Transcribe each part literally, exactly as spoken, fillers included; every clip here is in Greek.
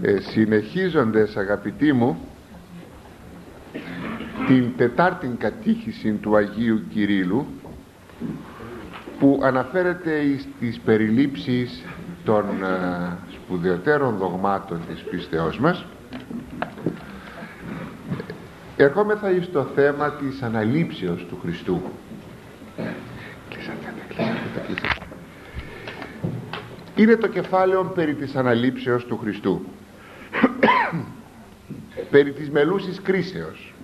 ε, συνεχίζοντας, αγαπητοί μου, την τετάρτη κατήχηση του Αγίου Κυρίλλου, που αναφέρεται στις περιλήψεις των ε, σπουδαιότερων δογμάτων της πίστεώς μας, ερχόμεθα εις το θέμα της αναλήψεως του Χριστού. Είναι το κεφάλαιο περί της αναλήψεως του Χριστού, περί της μελούσης κρίσεως.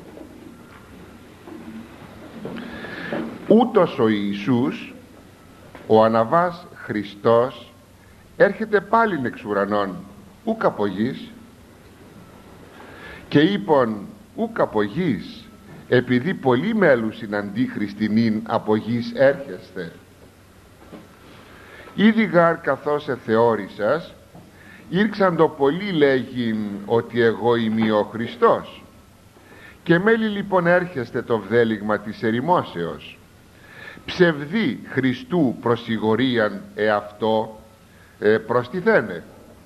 Ούτως ο Ιησούς, ο αναβάς Χριστός, έρχεται πάλιν εξ ουρανών, ουκ από γης, και είπον ουκ από γης, επειδή πολλοί μέλουσιν αντίχριστινήν από γης έρχεστε. Ήδη γάρ καθώς εθεώρησας, ήρξαν το πολλοί λέγειν ότι εγώ είμαι ο Χριστός, και μέλη λοιπόν έρχεστε το βδέλιγμα της ερημόσεως. Ψευδή Χριστού προσιγορίαν εαυτό ε, προστιθένε.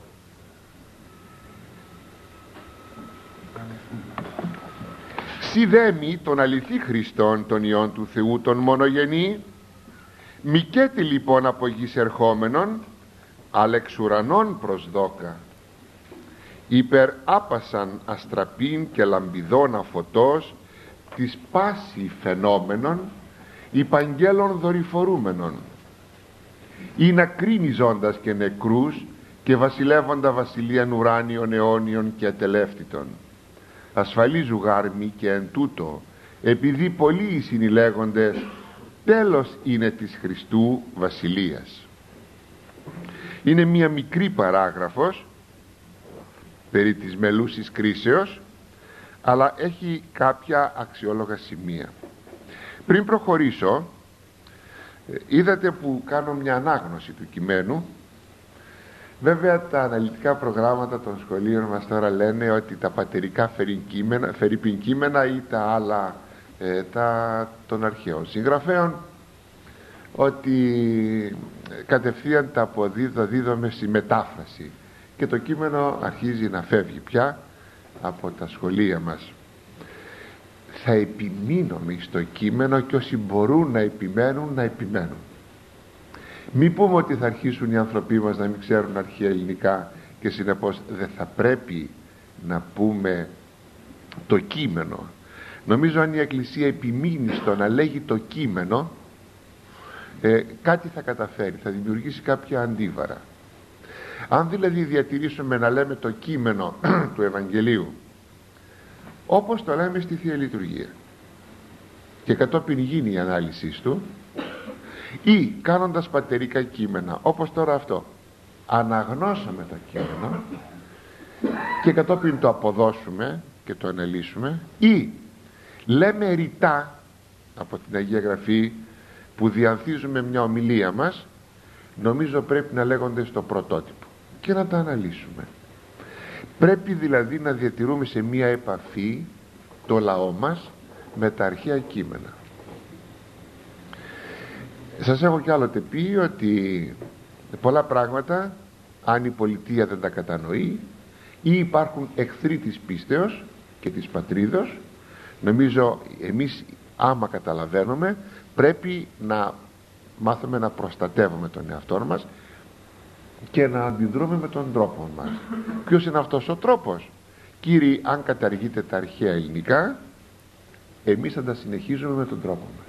Σιδέμι τον αληθή Χριστόν των Υιών του Θεού τον μονογενή, μικέτη λοιπόν από γης ερχόμενον, αλεξ ουρανών προσδόκα, υπερ άπασαν αστραπήν και λαμπιδώνα φωτός, της πάση φαινόμενων, υπαγγέλων δορυφορούμενων, ή να κρίνει ζώντας και νεκρούς και βασιλεύοντα βασιλείαν ουράνιων αιώνιων και ατελεύτητων. Ασφαλίζου γάρμη και εν τούτο, επειδή πολλοί οι συνηλέγοντες, τέλος είναι της Χριστού βασιλείας. Είναι μία μικρή παράγραφος περί της μελούσης κρίσεως, αλλά έχει κάποια αξιόλογα σημεία. Πριν προχωρήσω, είδατε που κάνω μια ανάγνωση του κειμένου. Βέβαια τα αναλυτικά προγράμματα των σχολείων μας τώρα λένε ότι τα πατερικά φερειπίν κείμενα ή τα άλλα ε, τα, των αρχαίων συγγραφέων, ότι κατευθείαν τα αποδίδω, δίδομαι στη μετάφραση, και το κείμενο αρχίζει να φεύγει πια από τα σχολεία μας. Θα επιμείνουμε στο κείμενο, και όσοι μπορούν να επιμένουν, να επιμένουν. Μην πούμε ότι θα αρχίσουν οι άνθρωποι μας να μην ξέρουν αρχαία ελληνικά, και συνεπώς δεν θα πρέπει να πούμε το κείμενο. Νομίζω αν η Εκκλησία επιμείνει στο να λέγει το κείμενο, ε, κάτι θα καταφέρει, θα δημιουργήσει κάποια αντίβαρα. Αν δηλαδή διατηρήσουμε να λέμε το κείμενο του Ευαγγελίου όπως το λέμε στη Θεία Λειτουργία, και κατόπιν γίνει η ανάλυση του, ή κάνοντας πατερικά κείμενα όπως τώρα αυτό, αναγνώσαμε το κείμενο και κατόπιν το αποδώσουμε και το αναλύσουμε, ή λέμε ρητά από την Αγία Γραφή που διανθίζουμε μια ομιλία μας, νομίζω πρέπει να λέγονται στο πρωτότυπο και να τα αναλύσουμε. Πρέπει δηλαδή να διατηρούμε σε μία επαφή το λαό μας με τα αρχαία κείμενα. Σας έχω κι άλλοτε πει ότι πολλά πράγματα, αν η πολιτεία δεν τα κατανοεί, ή υπάρχουν εχθροί της πίστεως και της πατρίδος, νομίζω εμείς άμα καταλαβαίνουμε πρέπει να μάθουμε να προστατεύουμε τον εαυτό μας και να αντιδρούμε με τον τρόπο μας. Ποιος είναι αυτός ο τρόπος? Κύριοι, αν καταργείτε τα αρχαία ελληνικά, εμείς θα τα συνεχίζουμε με τον τρόπο μας.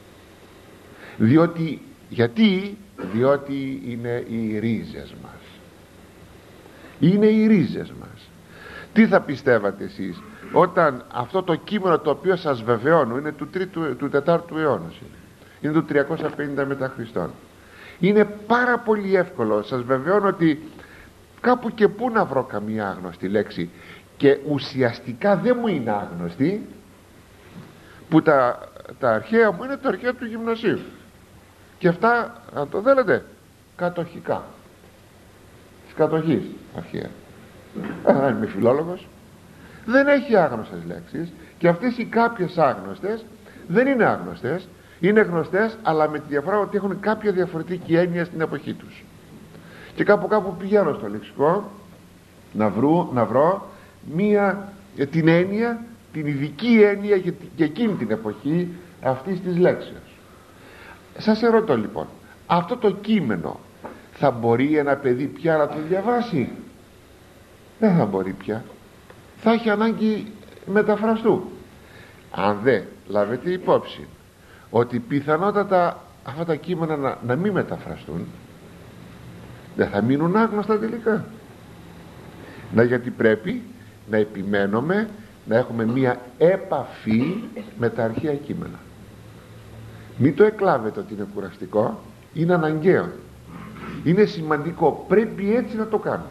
Διότι, γιατί? Διότι είναι οι ρίζες μας. Είναι οι ρίζες μας. Τι θα πιστεύατε εσείς όταν αυτό το κείμενο το οποίο σας βεβαιώνω είναι του, τρίτου, του τετάρτου αιώνα, είναι, είναι του τριακόσια πενήντα μετά Χριστόν, είναι πάρα πολύ εύκολο, σας βεβαιώνω ότι κάπου και πού να βρω καμία άγνωστη λέξη, και ουσιαστικά δεν μου είναι άγνωστη, που τα, τα αρχαία μου είναι τα αρχαία του γυμνασίου, και αυτά, αν το θέλετε, κατοχικά της κατοχής αρχαία. Αν είμαι φιλόλογος, δεν έχει άγνωστες λέξεις, και αυτές οι κάποιες άγνωστες δεν είναι άγνωστες, είναι γνωστές, αλλά με τη διαφορά ότι έχουν κάποια διαφορετική έννοια στην εποχή τους. Και κάπου κάπου πηγαίνω στο λεξικό να, βρω, να βρω μία, την έννοια, την ειδική έννοια για, για εκείνη την εποχή αυτής της λέξεως. Σας ερωτώ λοιπόν, αυτό το κείμενο θα μπορεί ένα παιδί πια να το διαβάσει? Δεν θα μπορεί πια, θα έχει ανάγκη μεταφραστού. Αν δεν λάβετε υπόψη ότι πιθανότατα αυτά τα κείμενα να, να μην μεταφραστούν, δεν θα μείνουν άγνωστα τελικά. Να, γιατί πρέπει να επιμένουμε να έχουμε μία επαφή με τα αρχαία κείμενα. Μην το εκλάβετε ότι είναι κουραστικό, είναι αναγκαίο, είναι σημαντικό, πρέπει έτσι να το κάνουμε.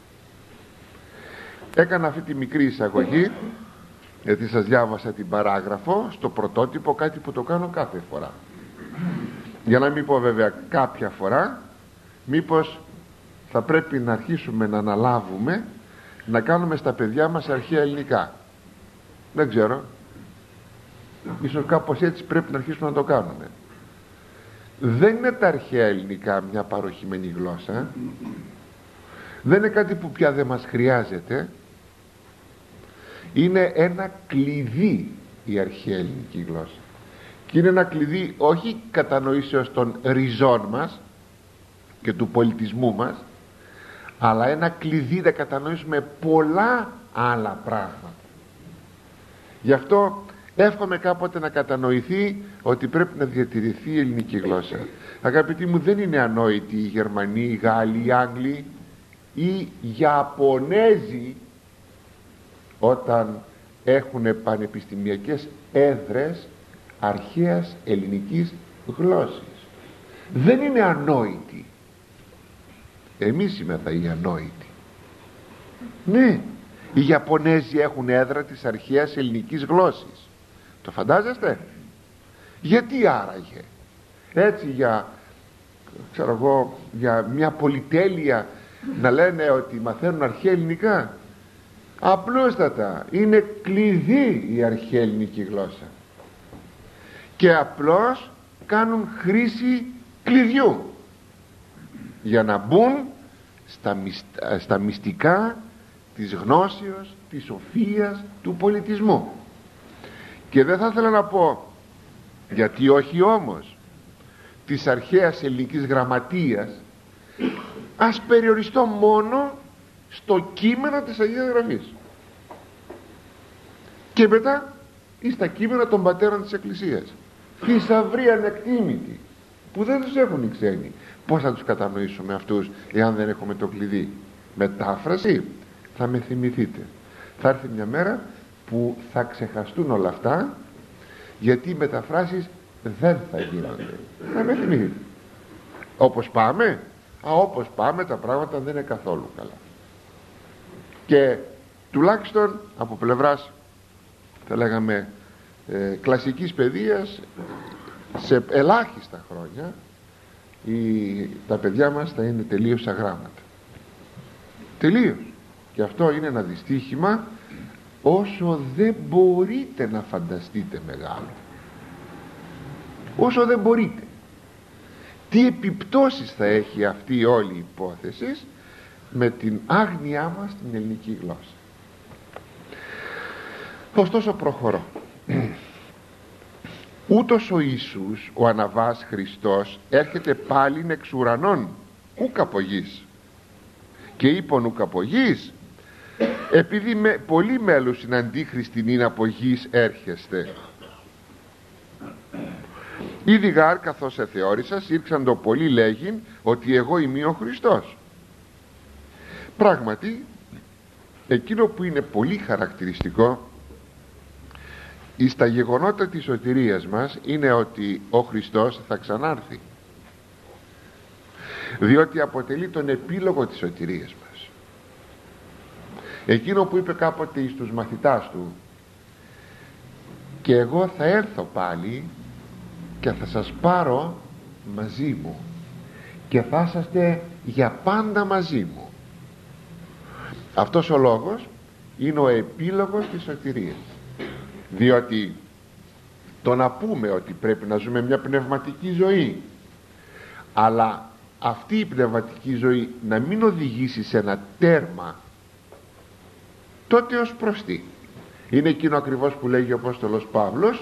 Έκανα αυτή τη μικρή εισαγωγή γιατί σας διάβασα την παράγραφο στο πρωτότυπο, κάτι που το κάνω κάθε φορά, για να μην πω βέβαια κάποια φορά μήπως θα πρέπει να αρχίσουμε να αναλάβουμε να κάνουμε στα παιδιά μας αρχαία ελληνικά. Δεν ξέρω, ίσως κάπως έτσι πρέπει να αρχίσουμε να το κάνουμε. Δεν είναι τα αρχαία ελληνικά μια παροχημένη γλώσσα, δεν είναι κάτι που πια δεν μας χρειάζεται. Είναι ένα κλειδί η αρχαία ελληνική γλώσσα, και είναι ένα κλειδί όχι κατανοήσεως των ριζών μας και του πολιτισμού μας, αλλά ένα κλειδί να κατανοήσουμε πολλά άλλα πράγματα. Γι' αυτό εύχομαι κάποτε να κατανοηθεί ότι πρέπει να διατηρηθεί η ελληνική γλώσσα. Αγαπητοί μου, δεν είναι ανόητοι οι Γερμανοί, οι Γάλλοι, οι Άγγλοι ή οι Ιαπωνέζοι όταν έχουν πανεπιστημιακές έδρες αρχαίας ελληνικής γλώσσης. Δεν είναι ανόητοι. Εμείς είμαστε οι ανόητοι. Ναι, οι Ιαπωνέζοι έχουν έδρα της αρχαίας ελληνικής γλώσσης. Το φαντάζεστε? Γιατί άραγε έτσι για, ξέρω εγώ, για μια πολυτέλεια να λένε ότι μαθαίνουν αρχαία ελληνικά? Απλούστατα είναι κλειδί η αρχαία ελληνική γλώσσα, και απλώς κάνουν χρήση κλειδιού για να μπουν στα, μυστα, στα μυστικά της γνώσεως, της σοφίας, του πολιτισμού. Και δεν θα ήθελα να πω, γιατί όχι όμως, της αρχαίας ελληνικής γραμματείας, ας περιοριστώ μόνο στο κείμενο της Αγίας Γραφής και μετά ή στα κείμενα των πατέρων της Εκκλησίας. Θησαυροί ανεκτήμητοι που δεν τους έχουν οι ξένοι. Πώς θα τους κατανοήσουμε αυτούς εάν δεν έχουμε το κλειδί? Μετάφραση? Θα με θυμηθείτε, θα έρθει μια μέρα που θα ξεχαστούν όλα αυτά, γιατί οι μεταφράσεις δεν θα γίνονται. Θα με θυμηθείτε. Όπως πάμε, α, όπως πάμε τα πράγματα δεν είναι καθόλου καλά. Και τουλάχιστον από πλευράς, θα λέγαμε, ε, κλασικής παιδείας, σε ελάχιστα χρόνια η, τα παιδιά μας θα είναι τελείως αγράμματα. Τελείως. Και αυτό είναι ένα δυστύχημα όσο δεν μπορείτε να φανταστείτε μεγάλο. Όσο δεν μπορείτε. Τι επιπτώσεις θα έχει αυτή η όλη υπόθεση με την άγνοιά μας στην ελληνική γλώσσα. Ωστόσο προχωρώ. Ούτως ο Ιησούς, ο Αναβάς Χριστός, έρχεται πάλι εξ ουρανών, ούκ από γης. Και είπον ούκ από γης, επειδή με, πολλοί μέλους είναι αντίχριστην είναι από γης έρχεστε. Ήδη γάρ καθώς εθεώρησας ήρξαν το πολλοί λέγειν ότι εγώ είμαι ο Χριστός. Πράγματι, εκείνο που είναι πολύ χαρακτηριστικό εις τα γεγονότα της σωτηρίας μας είναι ότι ο Χριστός θα ξανάρθει, διότι αποτελεί τον επίλογο της σωτηρίας μας. Εκείνο που είπε κάποτε εις τους μαθητάς του, και εγώ θα έρθω πάλι και θα σας πάρω μαζί μου και θα είσαστε για πάντα μαζί μου. Αυτός ο λόγος είναι ο επίλογος της σωτηρίας, διότι το να πούμε ότι πρέπει να ζούμε μια πνευματική ζωή, αλλά αυτή η πνευματική ζωή να μην οδηγήσει σε ένα τέρμα τότε ως προς τι? Είναι εκείνο ακριβώς που λέγει ο Απόστολος Παύλος,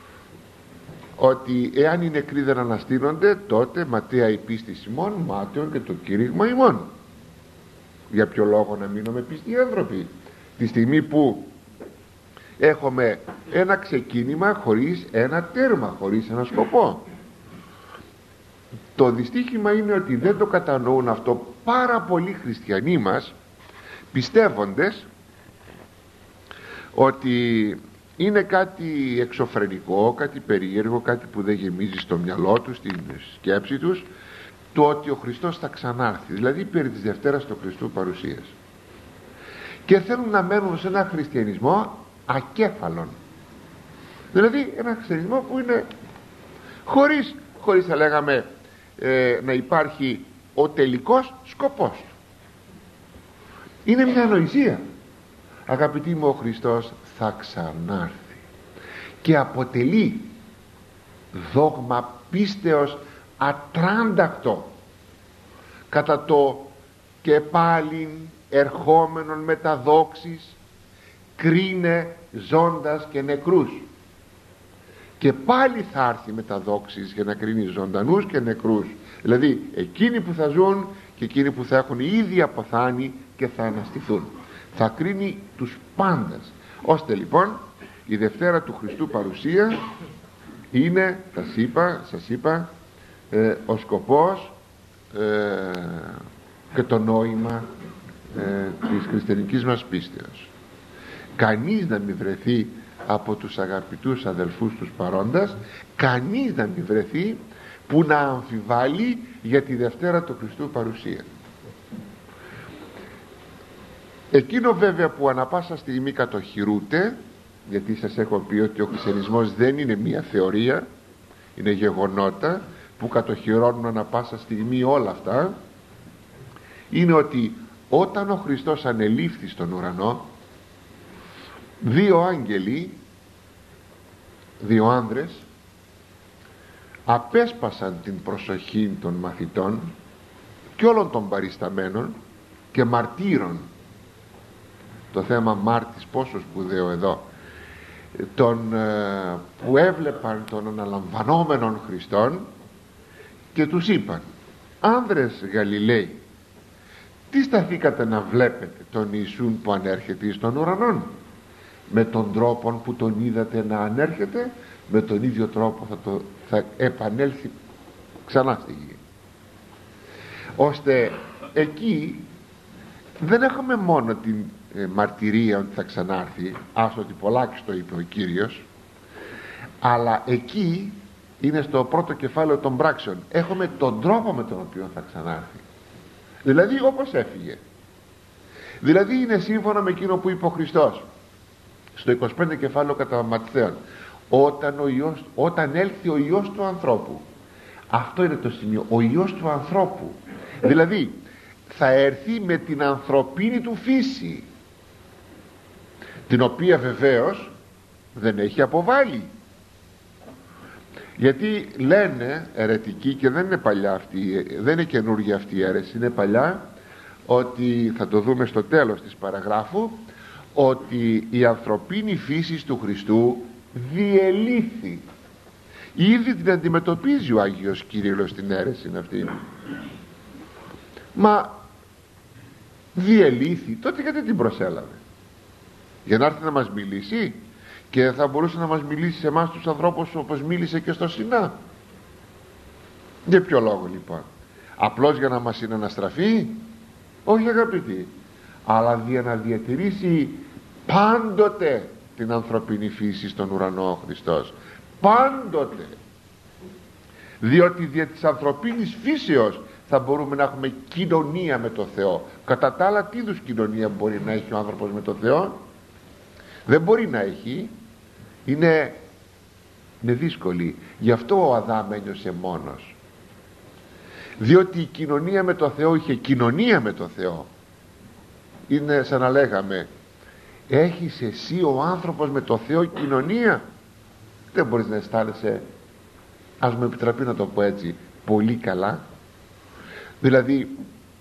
ότι εάν οι νεκροί δεν αναστήνονται, τότε ματαία η πίστη ημών, μάταιον και το κήρυγμα ημών. Για ποιο λόγο να μείνουμε πιστοί άνθρωποι τη στιγμή που έχουμε ένα ξεκίνημα χωρίς ένα τέρμα, χωρίς ένα σκοπό? Το δυστύχημα είναι ότι δεν το κατανοούν αυτό πάρα πολλοί χριστιανοί μας, πιστεύοντες ότι είναι κάτι εξωφρενικό, κάτι περίεργο, κάτι που δεν γεμίζει στο μυαλό τους, στην σκέψη τους, το ότι ο Χριστός θα ξανάρθει, δηλαδή περί της Δευτέρας του Χριστού παρουσίας, και θέλουν να μένουν σε ένα χριστιανισμό ακέφαλον, δηλαδή ένα χριστιανισμό που είναι χωρίς, χωρίς θα λέγαμε ε, να υπάρχει ο τελικός σκοπός του. Είναι μια ανοησία. Αγαπητοί μου, ο Χριστός θα ξανάρθει και αποτελεί δόγμα πίστεως ατράντακτο κατά το και πάλιν ερχόμενον μεταδόξεις κρίνε ζώντας και νεκρούς. Και πάλι θα έρθει μεταδόξεις για να κρίνει ζωντανούς και νεκρούς, δηλαδή εκείνοι που θα ζουν και εκείνοι που θα έχουν ήδη αποθάνει και θα αναστηθούν. Θα κρίνει τους πάντας, ώστε λοιπόν η Δευτέρα του Χριστού παρουσία είναι, σας είπα, σας είπα ε, ο σκοπός ε, και το νόημα ε, της χριστιανικής μας πίστεως. Κανείς να μην βρεθεί από τους αγαπητούς αδελφούς τους παρόντας, κανείς να μην βρεθεί που να αμφιβάλλει για τη Δευτέρα του Χριστού παρουσία. Εκείνο βέβαια που ανα πάσα στιγμή κατοχυρούται, γιατί σας έχω πει ότι ο χριστιανισμός δεν είναι μία θεωρία, είναι γεγονότα που κατοχυρώνουν ανα πάσα στιγμή όλα αυτά, είναι ότι όταν ο Χριστός ανελήφθη στον ουρανό, δύο άγγελοι, δύο άνδρες, απέσπασαν την προσοχή των μαθητών και όλων των παρισταμένων και μαρτύρων. Το θέμα μάρτης πόσο σπουδαίο εδώ, τον, ε, που έβλεπαν τον αναλαμβανόμενον Χριστόν και τους είπαν: άνδρες Γαλιλαίοι, τι σταθήκατε να βλέπετε τον Ιησούν που ανέρχεται στον ουρανόν? Με τον τρόπο που τον είδατε να ανέρχεται, με τον ίδιο τρόπο θα, το, θα επανέλθει ξανά στη γη. Ώστε εκεί δεν έχουμε μόνο την ε, μαρτυρία ότι θα ξανάρθει, άσο ότι πολλάκι το είπε ο Κύριος, αλλά εκεί είναι στο πρώτο κεφάλαιο των πράξεων, έχουμε τον τρόπο με τον οποίο θα ξανάρθει, δηλαδή όπως έφυγε. Δηλαδή είναι σύμφωνα με εκείνο που είπε ο Χριστός στο είκοσι πέντε κεφάλαιο κατά Ματθαίον, όταν, ο Υιός, όταν έλθει ο Υιός του ανθρώπου. Αυτό είναι το σημείο, ο Υιός του ανθρώπου, δηλαδή θα έρθει με την ανθρωπίνη του φύση, την οποία βεβαίως δεν έχει αποβάλει. Γιατί λένε αιρετικοί, και δεν είναι παλιά αυτή, δεν είναι καινούργια αυτή η αίρεση, είναι παλιά, ότι θα το δούμε στο τέλος της παραγράφου, ότι η ανθρωπίνη φύση του Χριστού διελήθη. Ήδη την αντιμετωπίζει ο Άγιος Κύριλλος στην αίρεση αυτή. Μα διελήθη, τότε γιατί την προσέλαβε? Για να έρθει να μας μιλήσει? Και θα μπορούσε να μας μιλήσει σε εμάς τους ανθρώπους όπως μίλησε και στο Σινά? Για ποιο λόγο λοιπόν? Απλώς για να μας συναναστραφεί? Όχι αγαπητοί, αλλά για να διατηρήσει πάντοτε την ανθρωπινή φύση στον ουρανό ο Χριστός, πάντοτε. Διότι δια της ανθρωπίνης φύσεως θα μπορούμε να έχουμε κοινωνία με τον Θεό. Κατά τα άλλα, τι είδους κοινωνία μπορεί να έχει ο άνθρωπος με τον Θεό? Δεν μπορεί να έχει, είναι, είναι δύσκολη. Γι' αυτό ο Αδάμ ένιωσε μόνος, διότι η κοινωνία με τον Θεό είχε κοινωνία με τον Θεό. Είναι σαν να λέγαμε: έχεις εσύ ο άνθρωπος με τον Θεό κοινωνία? Δεν μπορείς να αισθάνεσαι, ας μου επιτραπεί να το πω έτσι, πολύ καλά? Δηλαδή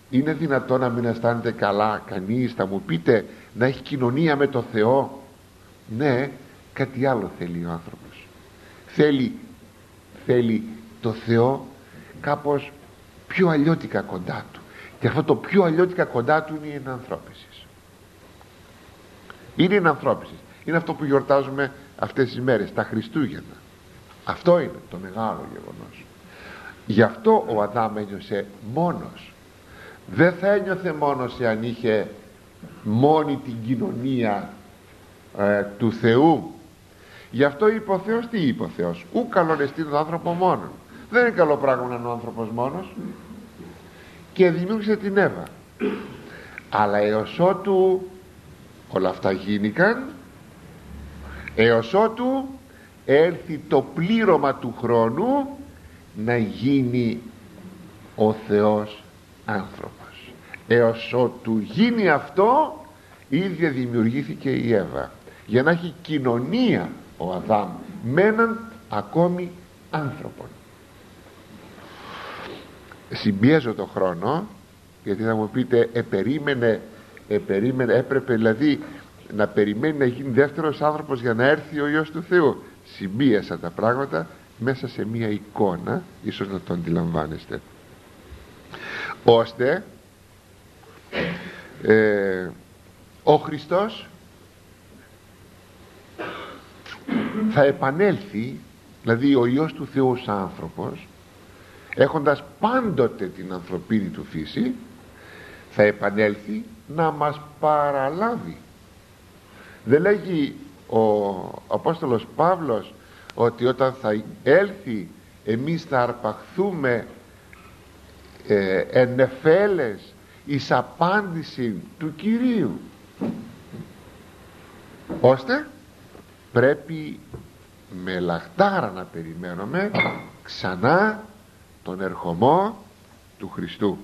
Είναι δυνατόν να μην αισθάνεται καλά κανείς? Θα μου πείτε, να έχει κοινωνία με το Θεό? Ναι, κάτι άλλο θέλει ο άνθρωπος. Θέλει, θέλει το Θεό κάπως πιο αλλιώτικα κοντά του. Και αυτό το πιο αλλιώτικα κοντά του είναι η ενανθρώπιση. Είναι η ενανθρώπιση. Είναι αυτό που γιορτάζουμε αυτές τις μέρες, τα Χριστούγεννα. Αυτό είναι το μεγάλο γεγονός. Γι' αυτό ο Αδάμ ένιωσε μόνος. Δεν θα ένιωθε μόνος εάν είχε μόνη την κοινωνία ε, του Θεού. Γι' αυτό είπε ο Θεός, τι είπε ο Θεός? Ου καλόν εστίν τον άνθρωπο μόνον. Δεν είναι καλό πράγμα να είναι ο άνθρωπος μόνος. Και δημιούργησε την Εύα. Αλλά έως ότου όλα αυτά γίνηκαν, έως ότου έλθει το πλήρωμα του χρόνου να γίνει ο Θεός άνθρωπος. Έως ότου γίνει αυτό, ίδια δημιουργήθηκε η Εύα, για να έχει κοινωνία ο Αδάμ με έναν ακόμη άνθρωπον. Συμπιέζω το χρόνο, γιατί θα μου πείτε επερίμενε, επερίμενε έπρεπε δηλαδή να περιμένει να γίνει δεύτερος άνθρωπος για να έρθει ο Υιός του Θεού. Συμπίεσα τα πράγματα μέσα σε μία εικόνα, ίσως να το αντιλαμβάνεστε, ώστε ε, ο Χριστός θα επανέλθει, δηλαδή ο Υιός του Θεού ως άνθρωπος, έχοντας πάντοτε την ανθρωπίνη του φύση, θα επανέλθει να μας παραλάβει. Δεν λέγει ο Απόστολος Παύλος ότι όταν θα έλθει εμείς θα αρπαχθούμε ε, ενεφέλες εις απάντηση του Κυρίου? Ώστε πρέπει με λαχτάρα να περιμένουμε ξανά τον ερχομό του Χριστού.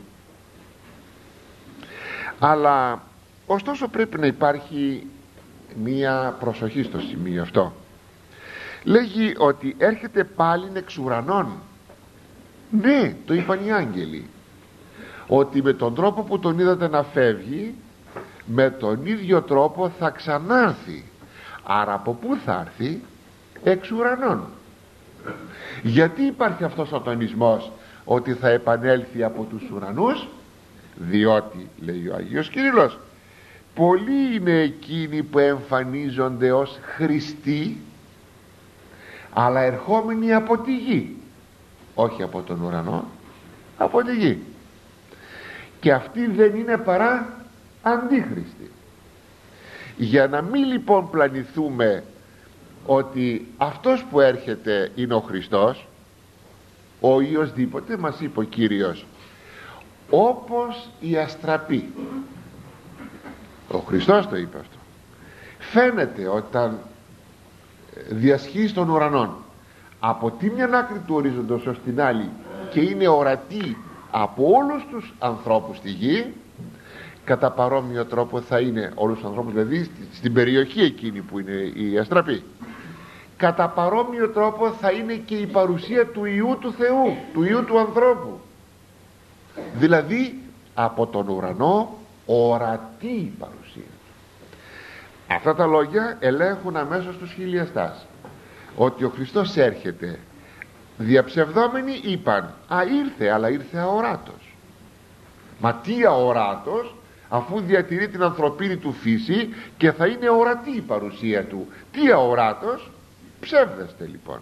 Αλλά ωστόσο πρέπει να υπάρχει μία προσοχή στο σημείο αυτό. Λέγει ότι έρχεται πάλι εξ ουρανών. Ναι, το είπαν οι άγγελοι, ότι με τον τρόπο που τον είδατε να φεύγει, με τον ίδιο τρόπο θα ξανάρθει. Άρα από πού θα έρθει? Εξ ουρανών. Γιατί υπάρχει αυτός ο τονισμός ότι θα επανέλθει από τους ουρανούς? Διότι, λέει ο Άγιος Κύριλλος, πολλοί είναι εκείνοι που εμφανίζονται ως Χριστοί, αλλά ερχόμενοι από τη γη, όχι από τον ουρανό, από τη γη, και αυτοί δεν είναι παρά αντίχριστοι. Για να μην λοιπόν πλανηθούμε ότι αυτός που έρχεται είναι ο Χριστός, ο Υιοσδήποτε, μας είπε ο Κύριος, όπως η αστραπή, ο Χριστός το είπε αυτό, φαίνεται όταν διασχίζει των ουρανών από τη μια άκρη του ορίζοντος ως την άλλη και είναι ορατή από όλους τους ανθρώπους στη γη, κατά παρόμοιο τρόπο θα είναι όλους τους ανθρώπους, δηλαδή στην περιοχή εκείνη που είναι η αστραπή, κατά παρόμοιο τρόπο θα είναι και η παρουσία του Υιού του Θεού, του Υιού του ανθρώπου, δηλαδή από τον ουρανό ορατή η παρουσία. Αυτά τα λόγια ελέγχουν αμέσως τους χιλιαστάς, ότι ο Χριστός έρχεται. Διαψευδόμενοι είπαν, α, ήρθε, αλλά ήρθε αοράτος. Μα τι αοράτος, αφού διατηρεί την ανθρωπίνη του φύση και θα είναι ορατή η παρουσία του? Τι αοράτος? Ψεύδεστε λοιπόν.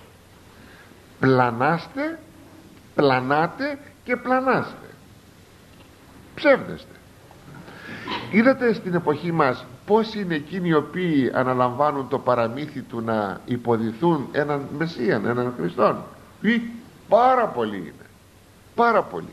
Πλανάστε, πλανάτε και πλανάστε. Ψεύδεστε. Είδατε στην εποχή μας πώς είναι εκείνοι οι οποίοι αναλαμβάνουν το παραμύθι του να υποδηθούν έναν Μεσσίαν, έναν Χριστόν? Ή πάρα πολλοί είναι, πάρα πολλοί.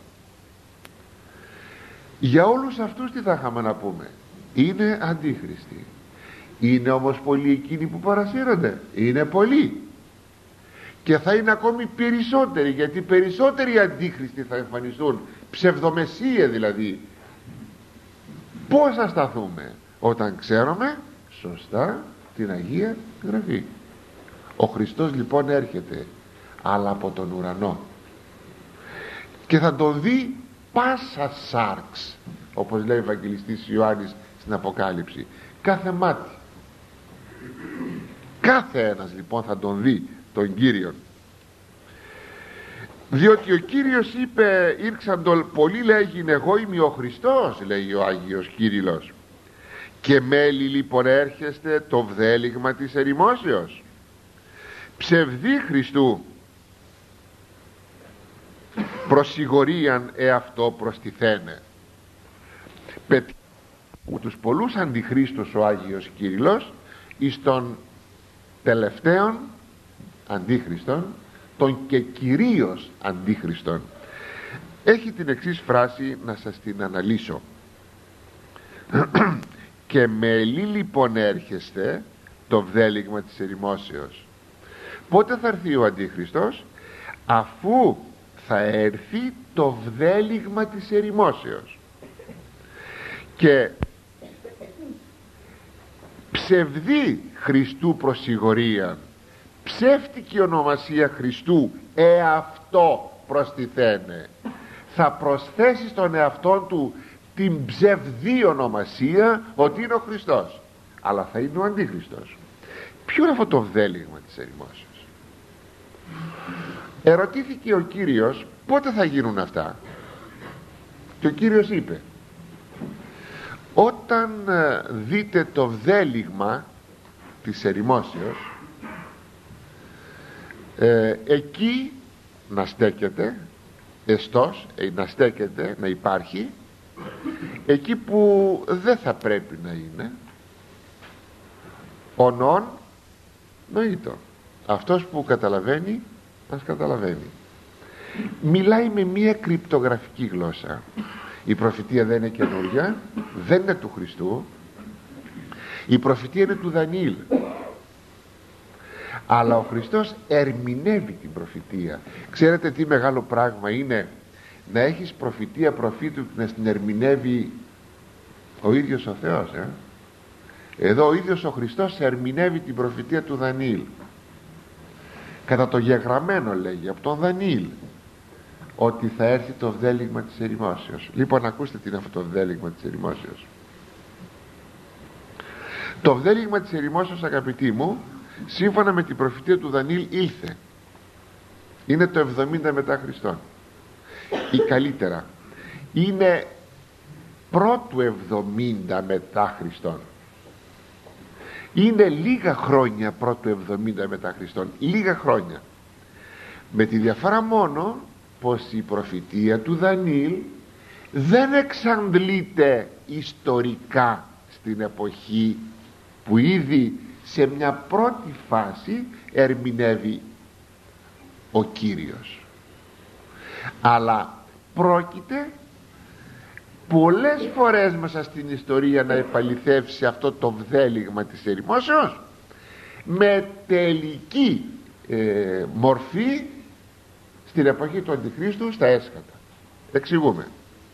Για όλους αυτούς τι θα είχαμε να πούμε? Είναι αντίχριστοι. Είναι όμως πολλοί εκείνοι που παρασύρονται? Είναι πολλοί. Και θα είναι ακόμη περισσότεροι, γιατί περισσότεροι αντίχριστοι θα εμφανιστούν, ψευδομεσσίες δηλαδή. Πώς θα σταθούμε? Όταν ξέρουμε σωστά την Αγία Γραφή. Ο Χριστός λοιπόν έρχεται, αλλά από τον ουρανό, και θα τον δει πάσα σάρξ, όπως λέει ο Ευαγγελιστής Ιωάννης στην Αποκάλυψη, κάθε μάτι. Κάθε ένας λοιπόν θα τον δει τον Κύριον, διότι ο Κύριος είπε, ήρξαν το πολλοί λέγειν εγώ είμαι ο Χριστός, λέει ο Άγιος Κύριλλος, και μέλη λοιπόν έρχεστε το βδέλιγμα της ερημόσεως. Ψευδή Χριστού προσιγορίαν εαυτό προστιθένε. Πετύχει τους πολλούς αντιχρίστους ο Άγιος Κύριλλος εις των τελευταίων αντίχριστον, τον και κυρίως αντίχριστον. Έχει την εξής φράση, να σας την αναλύσω. Και μελή λοιπόν έρχεστε το βδέλιγμα της ερημόσεως. Πότε θα έρθει ο αντίχριστος? Αφού θα έρθει το βδέλιγμα της ερημόσεως. Και ψευδή Χριστού προσιγορία, ψεύτικη ονομασία Χριστού εαυτό προστιθένε. Θα προσθέσει στον εαυτό του την ψευδή ονομασία ότι είναι ο Χριστός, αλλά θα είναι ο αντίχριστος. Ποιο είναι αυτό το βδέλιγμα της ερημόσεως? Ερωτήθηκε ο Κύριος πότε θα γίνουν αυτά, και ο Κύριος είπε, όταν δείτε το βδέλιγμα της ερημόσεως, ε, εκεί να στέκεται εστός, ε, να στέκεται, να υπάρχει εκεί που δεν θα πρέπει να είναι ο νον νοήτο. Αυτός που καταλαβαίνει ας καταλαβαίνει. Μιλάει με μία κρυπτογραφική γλώσσα. Η προφητεία δεν είναι καινούργια, δεν είναι του Χριστού. Η προφητεία είναι του Δανιήλ, αλλά ο Χριστός ερμηνεύει την προφητεία. Ξέρετε τι μεγάλο πράγμα είναι να έχεις προφητεία προφήτου και να την ερμηνεύει ο ίδιος ο Θεός, ε? Εδώ ο ίδιος ο Χριστός ερμηνεύει την προφητεία του Δανιήλ, κατά το γεγραμμένο λέγει από τον Δανιήλ ότι θα έρθει το βδέλιγμα της ερημόσεως. Λοιπόν, ακούστε τι είναι αυτό το βδέλιγμα της ερημόσεως. Το βδέλιγμα της ερημόσεως, αγαπητοί μου, σύμφωνα με την προφητεία του Δανιήλ, ήλθε. Είναι το εβδομήντα μετά Χριστόν, ή καλύτερα είναι πρώτου εβδομήντα μετά Χριστόν. Είναι λίγα χρόνια πρώτου εβδομήντα μετά Χριστόν, λίγα χρόνια, με τη διαφορά μόνο πως η προφητεία του Δανιήλ δεν εξαντλείται ιστορικά στην εποχή που ήδη σε μια πρώτη φάση ερμηνεύει ο Κύριος, αλλά πρόκειται πολλές φορές μέσα στην ιστορία να επαληθεύσει αυτό το βδέλιγμα της ερημόσεως με τελική ε, μορφή στην εποχή του Αντιχρίστου στα έσκατα. Εξηγούμε.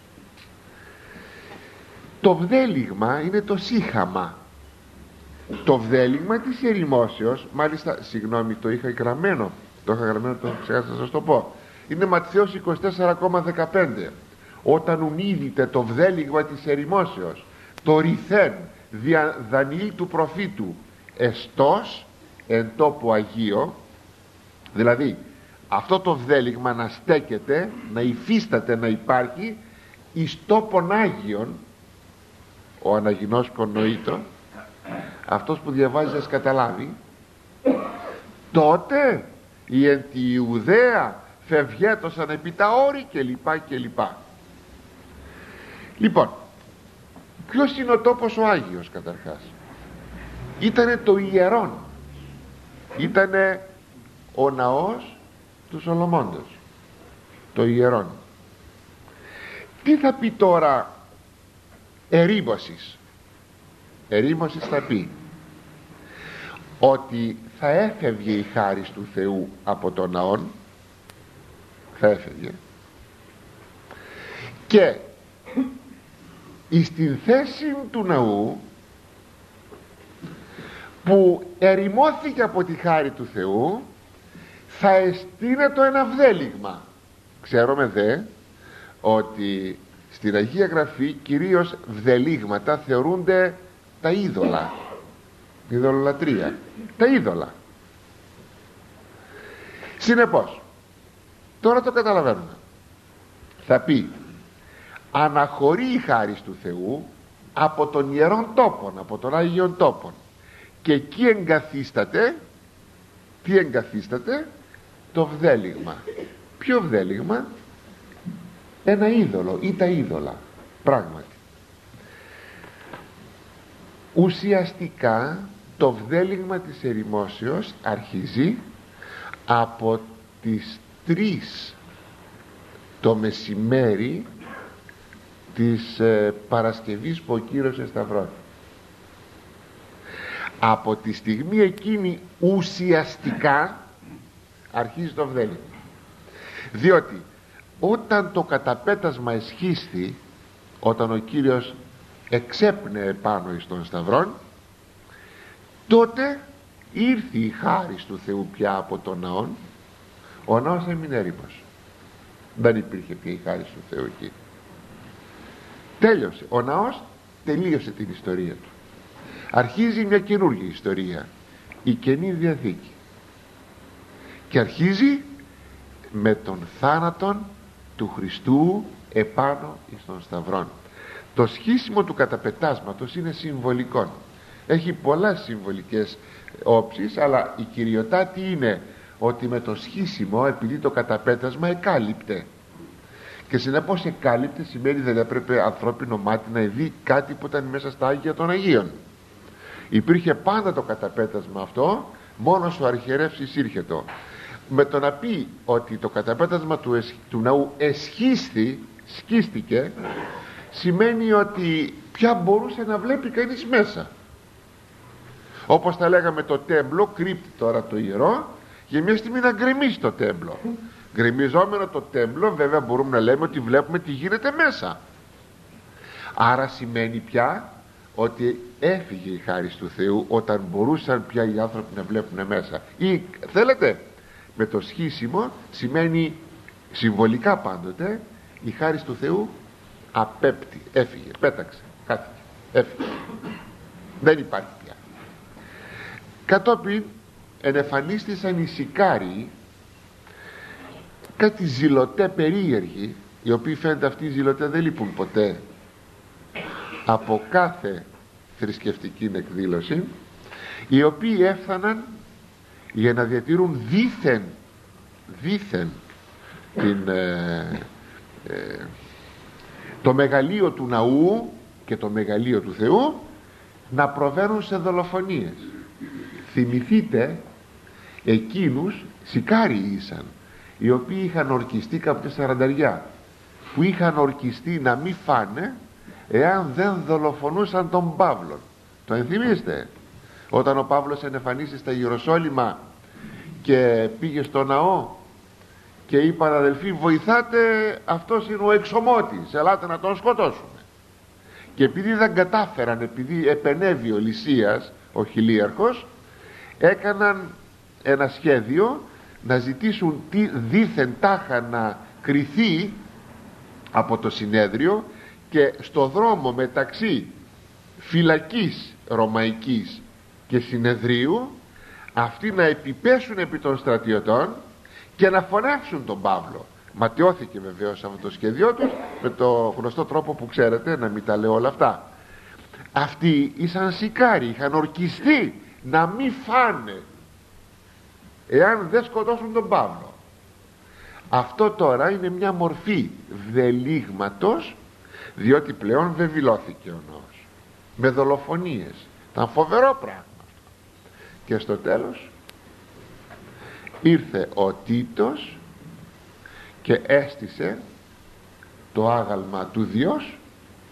Το βδέλιγμα είναι το σύχαμα. Το βδέλιγμα της ερημόσεως, μάλιστα, συγγνώμη, το είχα γραμμένο, το είχα γραμμένο, το ξεχάσα να σας το πω, είναι Ματθαίος είκοσι τέσσερα δεκαπέντε. Όταν ουνίδητε το βδέλιγμα της ερημόσεως, το ρηθέν δια Δανιήλ του προφήτου εστός εν τόπο Αγίο, δηλαδή αυτό το βδέλιγμα να στέκεται, να υφίσταται, να υπάρχει εις τόπον Άγιον, ο αναγινώσκον νοήτο, αυτός που διαβάζει ας καταλάβει, τότε η εν τη Ιουδαία φευγέτωσαν επί τα όρη και λοιπά και λοιπά. Λοιπόν, ποιος είναι ο τόπος ο Άγιος? Καταρχάς ήτανε το ιερόν, ήτανε ο ναός του Σολομώντος, το ιερόν. Τι θα πει τώρα ερήμωσης? Ερήμωσης θα πει ότι θα έφευγε η χάρις του Θεού από τον ναόν, θα έφευγε, και εις την θέση του ναού που ερημώθηκε από τη χάρη του Θεού θα εστείνε το ένα βδέλιγμα. Ξέρουμε δε ότι στην Αγία Γραφή κυρίως βδελίγματα θεωρούνται τα είδωλα, η ειδωλολατρία, τα είδωλα. Συνεπώς, τώρα το καταλαβαίνουμε. Θα πει, αναχωρεί η χάρις του Θεού από τον ιερόν τόπον, από τον Άγιον τόπον, και εκεί εγκαθίσταται, τι εγκαθίσταται? Το βδέλιγμα. Ποιο βδέλιγμα? Ένα είδωλο ή τα είδωλα, πράγματι. Ουσιαστικά το βδέλιγμα της ερημόσεως αρχίζει από τις τρεις το μεσημέρι της ε, Παρασκευής που ο Κύριος εσταυρώθηκε. Από τη στιγμή εκείνη ουσιαστικά αρχίζει το βδέλιγμα, διότι όταν το καταπέτασμα εσχίστη, όταν ο Κύριος εξέπνεε πάνω εις τον σταυρόν, τότε ήρθε η χάρις του Θεού πια από τον ναόν. Ο ναός έμεινε έρημος, δεν υπήρχε πια η χάρις του Θεού εκεί. Τέλειωσε, ο ναός τελείωσε την ιστορία του. Αρχίζει μια καινούργια ιστορία, η Καινή Διαθήκη, και αρχίζει με τον θάνατον του Χριστού επάνω εις τον σταυρόν. Το σχίσιμο του καταπετάσματος είναι συμβολικό, έχει πολλές συμβολικές όψεις, αλλά η κυριοτάτη είναι ότι με το σχίσιμο, επειδή το καταπέτασμα εκάλυπτε, και συνεπώς εκάλυπτε σημαίνει δεν έπρεπε ανθρώπινο μάτι να δει κάτι που ήταν μέσα στα Άγια των Αγίων. Υπήρχε πάντα το καταπέτασμα αυτό, μόνος ο αρχιερεύς εισήρχετο. Με το να πει ότι το καταπέτασμα του, εσ... του ναού εσχίστη, σκίστηκε, σημαίνει ότι πια μπορούσε να βλέπει κανείς μέσα. Όπως τα λέγαμε, το τέμπλο κρύπτει τώρα το ιερό, για μια στιγμή να γκρεμίσει το τέμπλο. Γκρεμιζόμενο το τέμπλο, βέβαια μπορούμε να λέμε ότι βλέπουμε τι γίνεται μέσα. Άρα σημαίνει πια ότι έφυγε η χάρις του Θεού όταν μπορούσαν πια οι άνθρωποι να βλέπουν μέσα. Ή θέλετε, με το σχίσιμο σημαίνει συμβολικά πάντοτε η χάρις του Θεού απέπτει, έφυγε, πέταξε, χάθηκε, έφυγε, δεν υπάρχει πια. Κατόπιν ενεφανίστησαν οι σικάριοι, κάτι ζηλωτέ περίεργοι, οι οποίοι φαίνεται αυτοί οι ζηλωτέ δεν λείπουν ποτέ από κάθε θρησκευτική εκδήλωση, οι οποίοι έφταναν για να διατηρούν δήθεν δήθεν την, ε, ε, το μεγαλείο του ναού και το μεγαλείο του Θεού, να προβαίνουν σε δολοφονίες. Θυμηθείτε εκείνους, σικάριοι ήσαν, οι οποίοι είχαν ορκιστεί κάποια σαρανταριά, που είχαν ορκιστεί να μην φάνε εάν δεν δολοφονούσαν τον Παύλο. Το ενθυμίστε? Όταν ο Παύλος ενεφανίστηκε στα Ιεροσόλυμα και πήγε στο ναό και είπαν, αδελφοί, βοηθάτε, αυτός είναι ο εξομότης, ελάτε να τον σκοτώσουμε. Και επειδή δεν κατάφεραν, επειδή επενέβη ο Λυσίας, ο χιλίαρχος, έκαναν ένα σχέδιο να ζητήσουν τι δήθεν τάχα να κριθεί από το συνέδριο, και στο δρόμο μεταξύ φυλακής ρωμαϊκής και συνεδρίου αυτοί να επιπέσουν επί των στρατιωτών και να φωνάξουν τον Παύλο. Ματιώθηκε βεβαίως αυτό το σχέδιό τους με το γνωστό τρόπο που ξέρετε, να μην τα λέω όλα αυτά. Αυτοί ήσαν σικάροι, είχαν ορκιστεί να μην φάνε εάν δεν σκοτώσουν τον Παύλο. Αυτό τώρα είναι μια μορφή βδελίγματος, διότι πλέον βεβηλώθηκε ο ναός με δολοφονίες. Ήταν φοβερό πράγμα. Και στο τέλος ήρθε ο Τίτος και έστησε το άγαλμα του Διός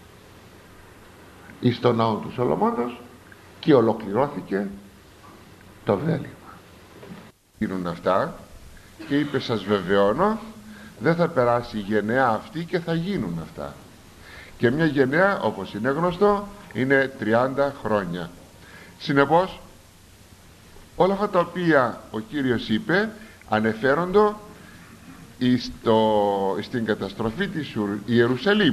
εις τον ναό του Σολομώντος και ολοκληρώθηκε το βδέλιγμα. Γίνουν αυτά και είπε, σας βεβαιώνω, δεν θα περάσει η γενεά αυτή και θα γίνουν αυτά. Και μια γενναία, όπως είναι γνωστό, είναι τριάντα χρόνια. Συνεπώς όλα αυτά τα οποία ο Κύριος είπε ανεφέροντο στο, στην καταστροφή της Ιερουσαλήμ,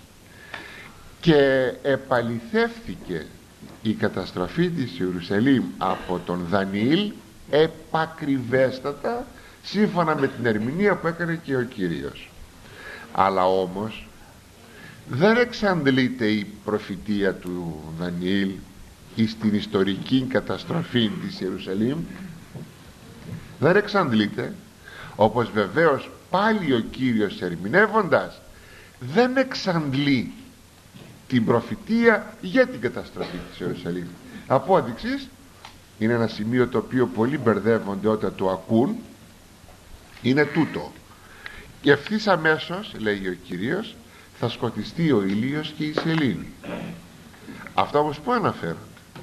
και επαληθεύθηκε η καταστροφή της Ιερουσαλήμ από τον Δανιήλ επακριβέστατα, σύμφωνα με την ερμηνεία που έκανε και ο Κύριος. Αλλά όμως δεν εξαντλείται η προφητεία του Δανιήλ εις την ιστορική καταστροφή της Ιερουσαλήμ, δεν εξαντλείται, όπως βεβαίως πάλι ο Κύριος ερμηνεύοντας δεν εξαντλεί την προφητεία για την καταστροφή της Ιερουσαλήμ. Απόδειξης είναι ένα σημείο το οποίο πολλοί μπερδεύονται όταν το ακούν, είναι τούτο: και ευθύς αμέσως, λέγει ο Κύριος, θα σκοτιστεί ο ήλιος και η σελήνη. Αυτά όμως που αναφέρονται?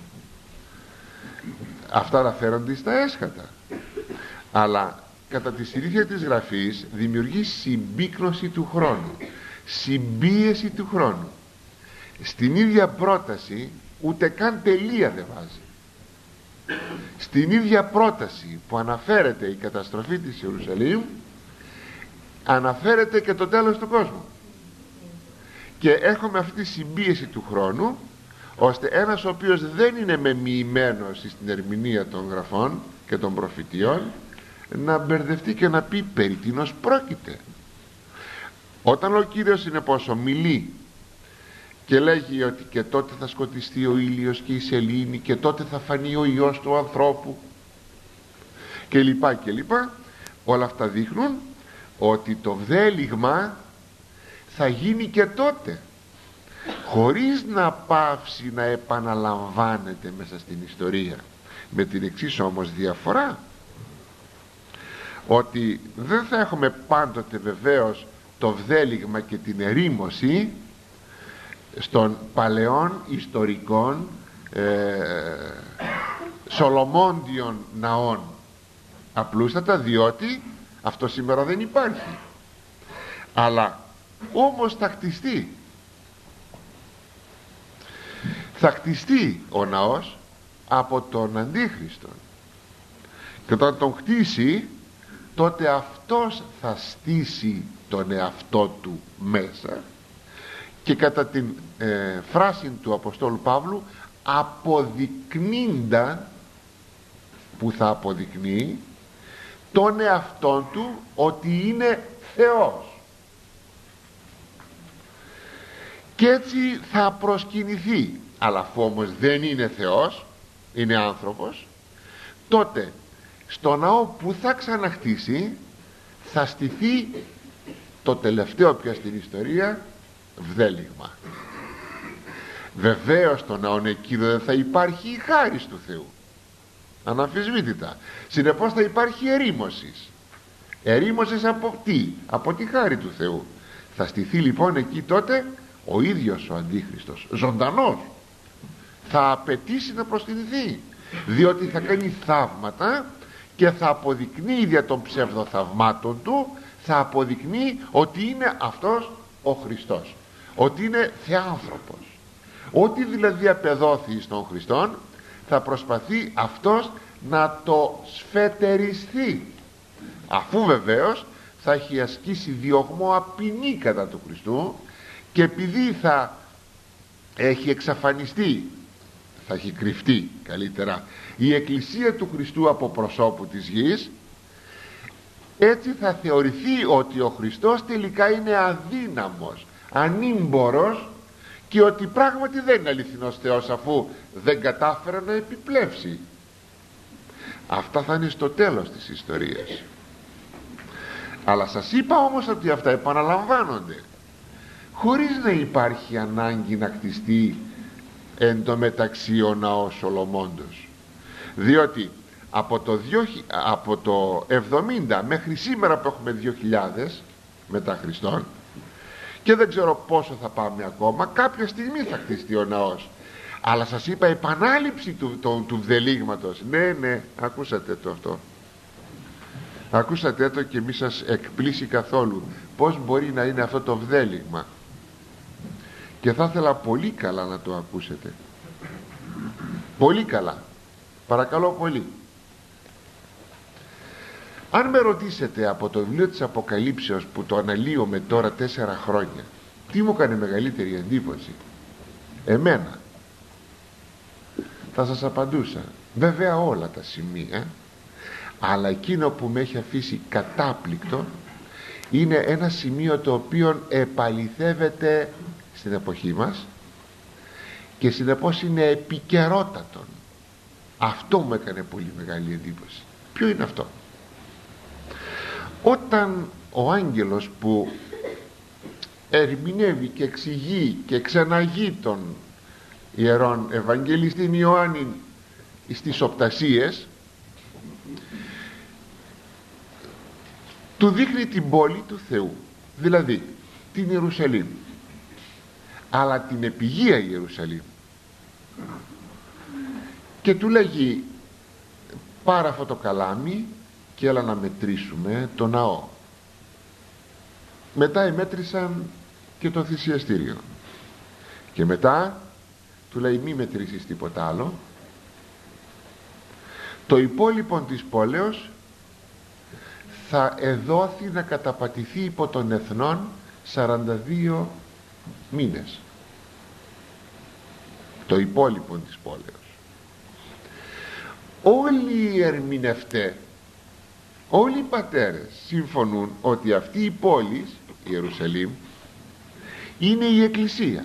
Αυτά αναφέρονται στα έσχατα, αλλά κατά τη συνήθεια της Γραφής δημιουργεί συμπίκνωση του χρόνου, συμπίεση του χρόνου. Στην ίδια πρόταση ούτε καν τελεία δεν βάζει. Στην ίδια πρόταση που αναφέρεται η καταστροφή της Ιερουσαλήμ, αναφέρεται και το τέλος του κόσμου, και έχουμε αυτή τη συμπίεση του χρόνου, ώστε ένας ο οποίος δεν είναι μεμοιημένος στην ερμηνεία των γραφών και των προφητείων να μπερδευτεί και να πει περί τίνος πρόκειται. Όταν ο Κύριος είναι πόσο μιλεί και λέγει ότι και τότε θα σκοτιστεί ο ήλιος και η σελήνη, και τότε θα φανεί ο Υιός του ανθρώπου, και λοιπά και λοιπά, όλα αυτά δείχνουν ότι το βδέλιγμα θα γίνει και τότε, χωρίς να πάυσει να επαναλαμβάνεται μέσα στην ιστορία, με την εξής όμως διαφορά, ότι δεν θα έχουμε πάντοτε βεβαίως το βδέλιγμα και την ερήμωση στον παλαιών ιστορικών ε, Σολομόντιων ναών, απλούστατα διότι αυτό σήμερα δεν υπάρχει. Αλλά όμως θα χτιστεί, θα χτιστεί ο ναός από τον Αντίχριστο, και όταν τον χτίσει, τότε αυτός θα στήσει τον εαυτό του μέσα, και κατά την ε, φράση του Αποστόλου Παύλου, αποδεικνύντα, που θα αποδεικνύει τον εαυτόν του ότι είναι Θεός, και έτσι θα προσκυνηθεί. Αλλά αφού όμως δεν είναι Θεός, είναι άνθρωπος, τότε στο ναό που θα ξαναχτίσει θα στηθεί το τελευταίο πια στην ιστορία βδέλιγμα. Βεβαίως στο ναό εκείνο δεν θα υπάρχει η χάρις του Θεού, αναμφισβήτητα. Συνεπώς θα υπάρχει ερήμωσης. Ερήμωσης από τι? Από τη χάρη του Θεού. Θα στηθεί λοιπόν εκεί τότε ο ίδιος ο Αντίχριστος, ζωντανός. Θα απαιτήσει να προσκυνηθεί, διότι θα κάνει θαύματα και θα αποδεικνύει δια των ψευδοθαυμάτων του, θα αποδεικνύει ότι είναι αυτός ο Χριστός, ότι είναι θεάνθρωπος. Ό,τι δηλαδή απεδόθη στον Χριστόν, θα προσπαθεί αυτός να το σφετεριστεί, αφού βεβαίως θα έχει ασκήσει διωγμό απεινή κατά του Χριστού, και επειδή θα έχει εξαφανιστεί, θα έχει κρυφτεί καλύτερα, η Εκκλησία του Χριστού από προσώπου της γης, έτσι θα θεωρηθεί ότι ο Χριστός τελικά είναι αδύναμος, ανήμπορος, και ότι πράγματι δεν είναι αληθινός Θεός, αφού δεν κατάφερε να επιπλέψει. Αυτά θα είναι στο τέλος της ιστορίας. Αλλά σας είπα όμως ότι αυτά επαναλαμβάνονται, χωρίς να υπάρχει ανάγκη να χτιστεί εν τω μεταξύ ο ναός Σολομώντος, διότι από το, δύο, από το εβδομήντα μέχρι σήμερα που έχουμε δύο χιλιάδες μετά Χριστόν, και δεν ξέρω πόσο θα πάμε ακόμα, κάποια στιγμή θα χτιστεί ο ναός. Αλλά σας είπα επανάληψη του, του, του βδελίγματος. Ναι, ναι, ακούσατε το αυτό, ακούσατε το, και μη σας εκπλήσει καθόλου πως μπορεί να είναι αυτό το βδέλιγμα, και θα ήθελα πολύ καλά να το ακούσετε, πολύ καλά, παρακαλώ πολύ. Αν με ρωτήσετε από το βιβλίο της Αποκαλύψεως που το αναλύομαι τώρα τέσσερα χρόνια, τι μου έκανε μεγαλύτερη εντύπωση εμένα, θα σας απαντούσα βέβαια όλα τα σημεία, αλλά εκείνο που με έχει αφήσει κατάπληκτο είναι ένα σημείο το οποίο επαληθεύεται στην εποχή μας και συνεπώς είναι επικαιρότατον. Αυτό μου έκανε πολύ μεγάλη εντύπωση. Ποιο είναι αυτό? Όταν ο άγγελος που ερμηνεύει και εξηγεί και ξεναγεί τον ιερόν Ευαγγελιστήν Ιωάννη στις οπτασίες, του δείχνει την πόλη του Θεού, δηλαδή την Ιερουσαλήμ, αλλά την επιγεία Ιερουσαλήμ, και του λέγει πάρε αυτό το καλάμι και έλα να μετρήσουμε το ναό. Μετά εμέτρησαν και το θυσιαστήριο και μετά του λέει μη μετρήσεις τίποτα άλλο. Το υπόλοιπο της πόλεως θα εδόθη να καταπατηθεί υπό των εθνών σαράντα δύο μήνες. Το υπόλοιπο της πόλεως. Όλοι οι ερμηνευτές, όλοι οι πατέρες συμφωνούν ότι αυτή η πόλη, η Ιερουσαλήμ, είναι η Εκκλησία.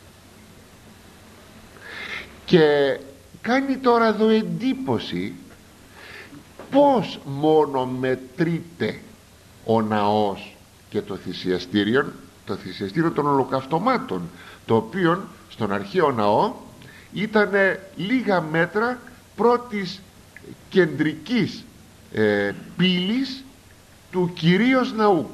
Και κάνει τώρα εδώ εντύπωση πως μόνο μετρείται ο ναός και το θυσιαστήριο, το θυσιαστήριο των ολοκαυτωμάτων, το οποίο στον αρχαίο ναό ήταν λίγα μέτρα πρώτης κεντρικής ε, πύλης του κυρίως ναού.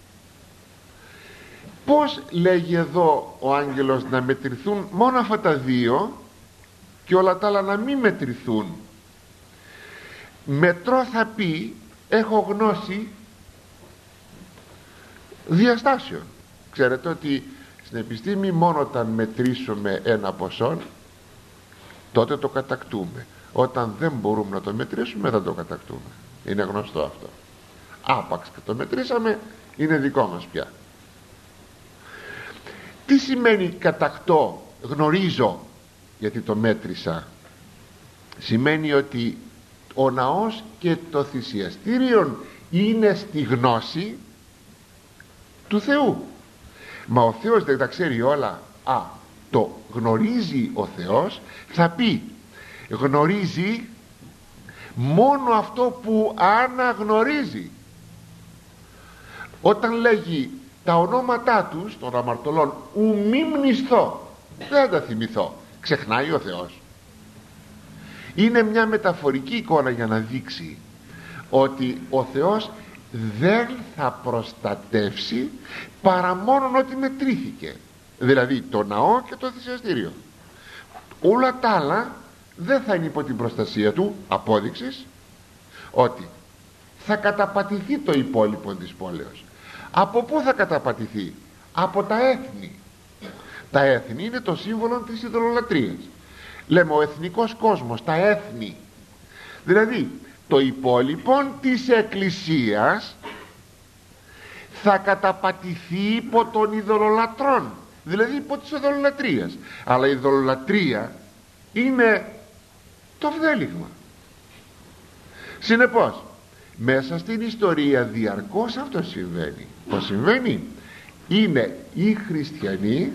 Πως λέγει εδώ ο άγγελος να μετρηθούν μόνο αυτά τα δύο και όλα τα άλλα να μην μετρηθούν? Μετρώ θα πει έχω γνώση διαστάσεων. Ξέρετε ότι στην επιστήμη μόνο όταν μετρήσουμε ένα ποσό τότε το κατακτούμε. Όταν δεν μπορούμε να το μετρήσουμε δεν το κατακτούμε. Είναι γνωστό αυτό. Άπαξ και το μετρήσαμε είναι δικό μας πια. Τι σημαίνει κατακτώ, γνωρίζω γιατί το μέτρησα? Σημαίνει ότι ο ναός και το θυσιαστήριο είναι στη γνώση του Θεού. Μα ο Θεός δεν τα ξέρει όλα? Α, το γνωρίζει ο Θεός, θα πει γνωρίζει μόνο αυτό που αναγνωρίζει. Όταν λέγει τα ονόματά τους των αμαρτωλών ου μη μνησθώ, δεν τα θυμηθώ, ξεχνάει ο Θεός? Είναι μια μεταφορική εικόνα για να δείξει ότι ο Θεός δεν θα προστατεύσει παρά μόνο ότι μετρήθηκε, δηλαδή το ναό και το θυσιαστήριο. Όλα τα άλλα δεν θα είναι υπό την προστασία του. Απόδειξης ότι θα καταπατηθεί το υπόλοιπο της πόλεως. Από πού θα καταπατηθεί? Από τα έθνη. Τα έθνη είναι το σύμβολο της ειδωλολατρίας. Λέμε ο εθνικός κόσμος, τα έθνη, δηλαδή το υπόλοιπο της Εκκλησίας θα καταπατηθεί υπό των ειδωλολατρών, δηλαδή υπό της ειδωλολατρίας. Αλλά η ειδωλολατρία είναι το βδέλιγμα. Συνεπώς μέσα στην ιστορία διαρκώς αυτό συμβαίνει. Πώς συμβαίνει? Είναι οι χριστιανοί,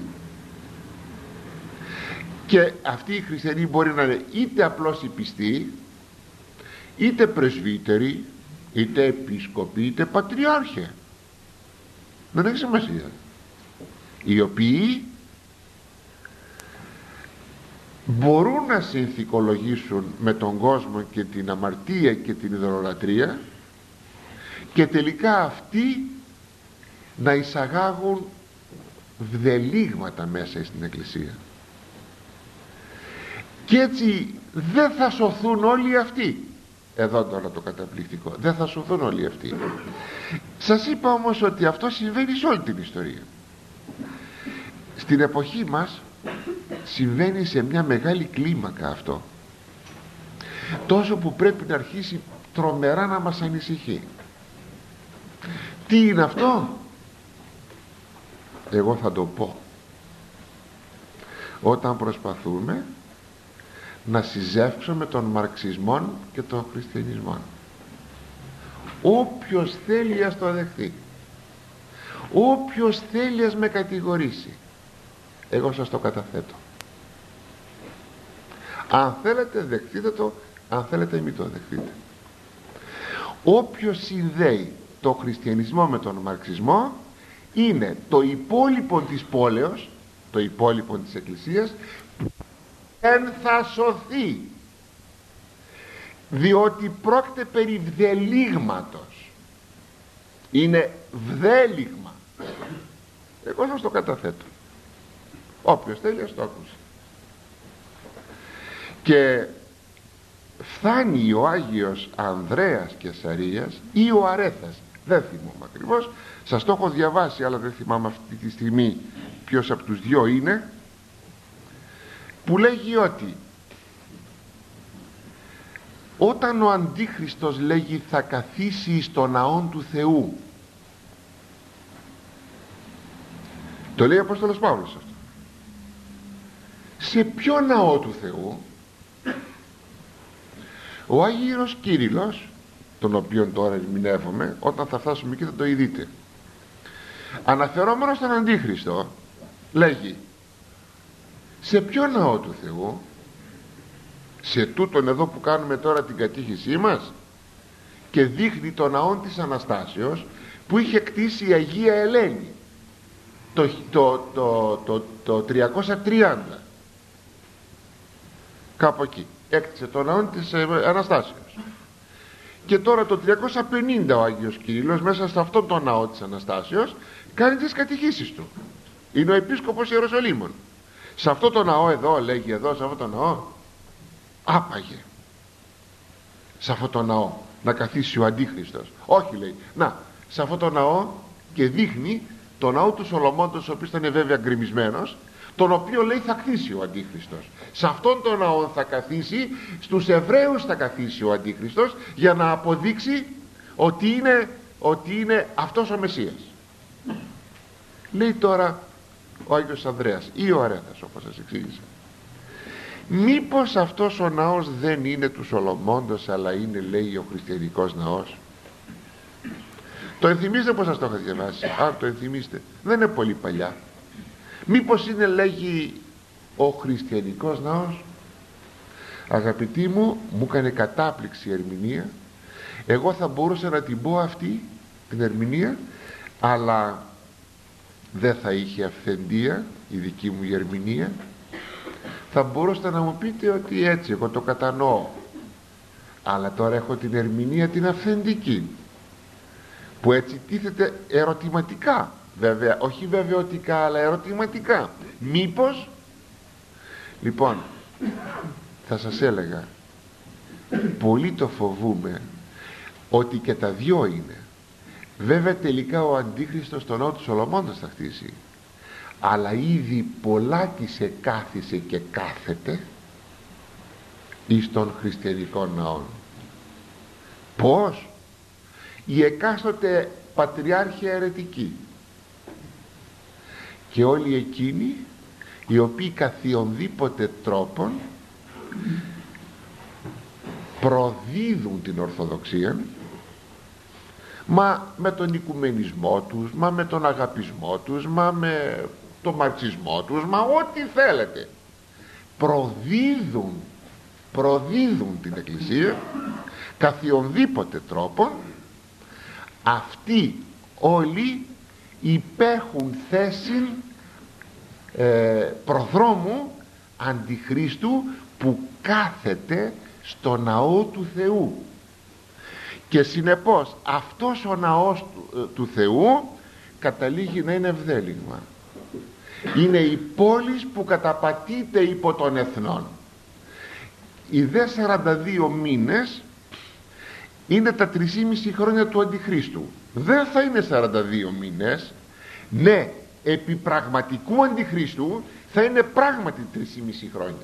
και αυτοί οι χριστιανοί μπορεί να είναι είτε απλώς οι πιστοί, είτε πρεσβύτεροι, είτε επίσκοποι, είτε πατριάρχε, δεν έχει σημασία, οι οποίοι μπορούν να συνθηκολογήσουν με τον κόσμο και την αμαρτία και την ειδωλολατρία και τελικά αυτοί να εισαγάγουν βδελίγματα μέσα στην Εκκλησία. Και έτσι δεν θα σωθούν όλοι αυτοί. Εδώ τώρα το καταπληκτικό, δεν θα σωθούν όλοι αυτοί. Σας είπα όμως ότι αυτό συμβαίνει σε όλη την ιστορία. Στην εποχή μας συμβαίνει σε μια μεγάλη κλίμακα αυτό, τόσο που πρέπει να αρχίσει τρομερά να μας ανησυχεί. Τι είναι αυτό? Εγώ θα το πω. Όταν προσπαθούμε να συζεύξουμε τον μαρξισμό και τον χριστιανισμό, όποιος θέλει ας το δεχθεί, όποιος θέλει ας με κατηγορήσει, εγώ σας το καταθέτω. Αν θέλετε δεχτείτε το, αν θέλετε μην το δεχτείτε. Όποιος συνδέει το χριστιανισμό με τον μαρξισμό είναι το υπόλοιπο της πόλεως, το υπόλοιπο της εκκλησίας, δεν θα σωθεί, διότι πρόκειται περί βδελίγματος. Είναι βδέλιγμα. Εγώ σας το καταθέτω. Όποιος θέλει ας το ακούσει. Και φτάνει ο Άγιος Ανδρέας Κεσαρίας ή ο Αρέθας, δεν θυμάμαι ακριβώς, σας το έχω διαβάσει αλλά δεν θυμάμαι αυτή τη στιγμή ποιος από τους δυο είναι, που λέγει ότι όταν ο Αντίχριστος λέγει θα καθίσει στο ναόν του Θεού, το λέει ο Απόστολος Παύλος αυτό, σε ποιο ναό του Θεού? Ο Άγιος Κύριλλος, τον οποίον τώρα ερμηνεύομαι, όταν θα φτάσουμε εκεί θα το ειδείτε, αναφερόμενος στον Αντίχριστο λέγει σε ποιο ναό του Θεού? Σε τούτον εδώ που κάνουμε τώρα την κατήχησή μας, και δείχνει το ναό της Αναστάσεως που είχε κτίσει η Αγία Ελένη το, το, το, το, το τριακόσια τριάντα, κάπου εκεί έκτισε το ναό της Αναστάσεως, και τώρα το τριακόσια πενήντα ο Άγιος Κύριλλος μέσα σε αυτόν τον ναό της Αναστάσεως κάνει τις κατηχήσεις του. Είναι ο επίσκοπος Ιεροσολύμων. Σε αυτό το ναό εδώ, λέγει εδώ, σε αυτό το ναό άπαγε σε αυτό το ναό να καθίσει ο Αντίχριστος. Όχι, λέει, να, σε αυτό το ναό, και δείχνει το ναό του Σολομώντος, ο οποίος ήταν βέβαια γκρεμισμένος, τον οποίο λέει θα καθίσει ο Αντίχριστος. Σε αυτόν τον ναό θα καθίσει, στους Εβραίους θα καθίσει ο Αντίχριστος, για να αποδείξει ότι είναι, ότι είναι αυτός ο Μεσσίας. Λέει τώρα ο Άγιος Ανδρέας ή ο Αρέθας, όπως σας εξήγησα, μήπως αυτός ο ναός δεν είναι του Σολομώντος, αλλά είναι, λέει, ο χριστιανικός ναός? Το ενθυμίστε πως σας το είχα διαβάσει? Αν το ενθυμίστε, δεν είναι πολύ παλιά. Μήπως είναι, λέγει, ο χριστιανικός ναός? Αγαπητοί μου, μου έκανε κατάπληξη η ερμηνεία. Εγώ θα μπορούσα να την πω αυτή την ερμηνεία, αλλά δεν θα είχε αυθεντία η δική μου η ερμηνεία. Θα μπορούσατε να μου πείτε ότι έτσι εγώ το κατανοώ, αλλά τώρα έχω την ερμηνεία την αυθεντική, που έτσι τίθεται ερωτηματικά, βέβαια, όχι βεβαιωτικά, αλλά ερωτηματικά. Μήπως, λοιπόν, θα σας έλεγα, πολύ το φοβούμαι ότι και τα δυο είναι. Βέβαια τελικά ο Αντίχριστος τον ναό του Σολομώντος θα χτίσει, αλλά ήδη πολλάκις εκάθισε και κάθεται εις των χριστιανικών ναών. Πώς? Οι εκάστοτε πατριάρχοι αιρετικοί και όλοι εκείνοι οι οποίοι καθιονδήποτε τρόπον προδίδουν την Ορθοδοξία, μα με τον οικουμενισμό τους, μα με τον αγαπισμό τους, μα με τον μαρξισμό τους, μα ό,τι θέλετε, προδίδουν προδίδουν την Εκκλησία καθιονδήποτε τρόπον. Αυτοί όλοι υπέχουν θέση ε, προδρόμου Αντιχρίστου που κάθεται στο ναό του Θεού, και συνεπώς αυτός ο ναός του, του Θεού καταλήγει να είναι ευδέλιγμα. Είναι η πόλη που καταπατείται υπό των εθνών. Οι δε σαράντα δύο μήνες είναι τα τρεισήμισι χρόνια του Αντιχρίστου. Δεν θα είναι σαράντα δύο μήνες. Ναι, επί πραγματικού Αντιχρίστου θα είναι πράγματι τρεισήμισι χρόνια.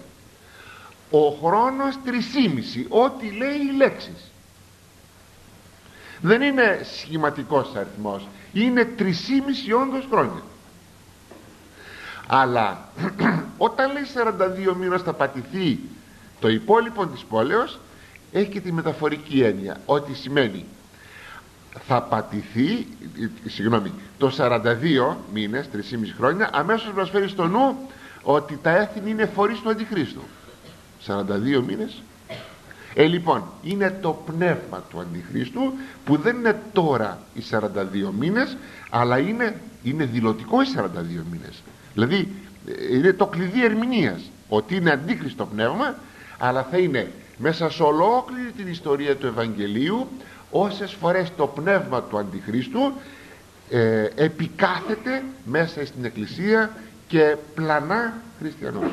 Ο χρόνος τρεισήμισι, ό,τι λέει οι λέξεις. Δεν είναι σχηματικός αριθμός, είναι τρεισήμισι όντως χρόνια. Αλλά όταν λέει σαράντα δύο μήνες θα πατηθεί το υπόλοιπο της πόλεως, έχει και τη μεταφορική έννοια, ότι σημαίνει θα πατηθεί, συγγνώμη, το σαράντα δύο μήνες, τρεισήμισι χρόνια, αμέσως προσφέρει στο νου ότι τα έθνη είναι φορείς του Αντιχρίστου. σαράντα δύο μήνες. Ε, λοιπόν, είναι το πνεύμα του Αντιχρίστου, που δεν είναι τώρα οι σαράντα δύο μήνες, αλλά είναι, είναι δηλωτικό οι σαράντα δύο μήνες. Δηλαδή είναι το κλειδί ερμηνείας, ότι είναι αντίχριστο πνεύμα, αλλά θα είναι μέσα σε ολόκληρη την ιστορία του Ευαγγελίου, όσες φορές το πνεύμα του Αντιχρίστου ε, επικάθεται μέσα στην Εκκλησία και πλανά χριστιανούς.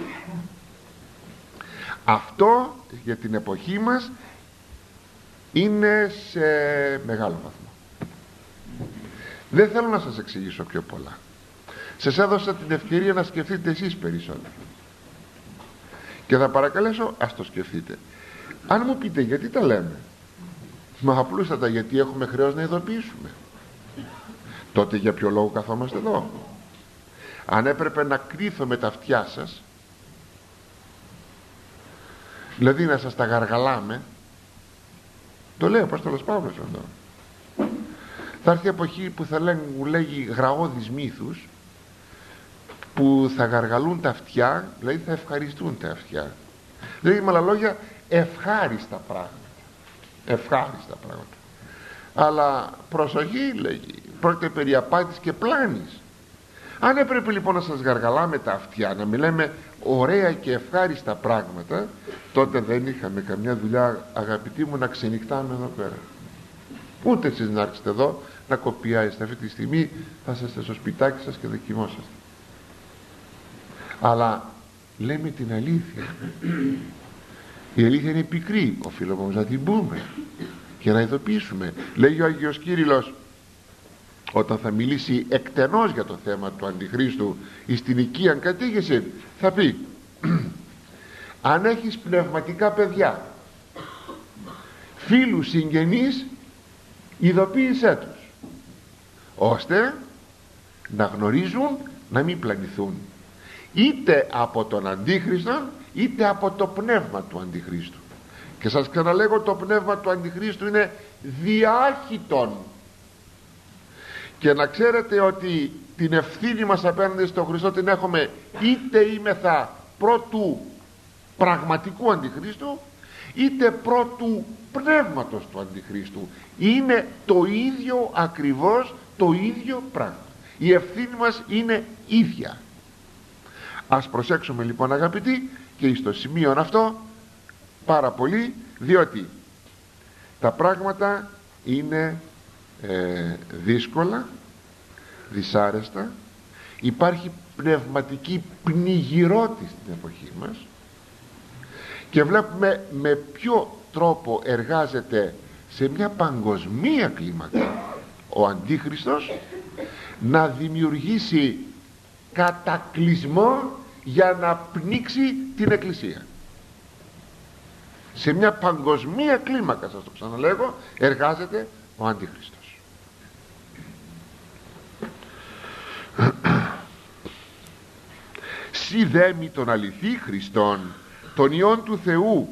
Αυτό για την εποχή μας είναι σε μεγάλο βαθμό. Δεν θέλω να σας εξηγήσω πιο πολλά. Σας έδωσα την ευκαιρία να σκεφτείτε εσείς περισσότερο, και θα παρακαλέσω, ας το σκεφτείτε. Αν μου πείτε γιατί τα λέμε, μα απλούστατα γιατί έχουμε χρέος να ειδοποιήσουμε. Τότε για ποιο λόγο καθόμαστε εδώ? Αν έπρεπε να κρύθω τα αυτιά σας, δηλαδή να σας τα γαργαλάμε, το λέει ο Απόστολος Παύλος εδώ, θα έρθει η εποχή που θα λένε, μου λέγει, γραώδεις μύθους, που θα γαργαλούν τα αυτιά, δηλαδή θα ευχαριστούν τα αυτιά, δηλαδή με άλλα λόγια ευχάριστα πράγματα, ευχάριστα πράγματα. Αλλά προσοχή, λέγει, πρόκειται περί απάτης και πλάνης. Αν έπρεπε λοιπόν να σας γαργαλάμε τα αυτιά, να μιλάμε ωραία και ευχάριστα πράγματα, τότε δεν είχαμε καμιά δουλειά, αγαπητοί μου, να ξενυχτάμε εδώ πέρα. Ούτε εσείς να έρχεστε εδώ να κοπιάζετε. Αυτή τη στιγμή θα είστε στο σπιτάκι σας και δοκιμόσαστε. Αλλά λέμε την αλήθεια. Η αλήθεια είναι πικρή, οφείλουμε όμως να την πούμε και να ειδοποιήσουμε. Λέγει ο Άγιος Κύριλλος, όταν θα μιλήσει εκτενώς για το θέμα του Αντιχρίστου στην οικίαν κατήγηση, θα πει αν έχεις πνευματικά παιδιά, φίλους, συγγενείς, ειδοποίησέ τους, ώστε να γνωρίζουν, να μην πλανηθούν είτε από τον Αντίχριστον είτε από το πνεύμα του Αντιχρίστου. Και σας ξαναλέγω, το πνεύμα του Αντιχρίστου είναι διάχυτον. Και να ξέρετε ότι την ευθύνη μας απέναντι στον Χριστό την έχουμε, είτε είμεθα πρώτου πραγματικού Αντιχρίστου είτε πρώτου πνεύματος του Αντιχρίστου. Είναι το ίδιο ακριβώς, το ίδιο πράγμα. Η ευθύνη μας είναι ίδια. Ας προσέξουμε λοιπόν, αγαπητοί, και στο σημείο αυτό πάρα πολύ, διότι τα πράγματα είναι ε, δύσκολα, δυσάρεστα, υπάρχει πνευματική πνιγυρότηση στην εποχή μας και βλέπουμε με ποιο τρόπο εργάζεται σε μια παγκοσμία κλίμακα ο Αντίχριστος να δημιουργήσει κατακλυσμό για να πνίξει την Εκκλησία. Σε μια παγκοσμία κλίμακα, σας το ξαναλέγω, εργάζεται ο Αντίχριστος. Σι δέμει τον αληθή Χριστόν, τον Υιόν του Θεού,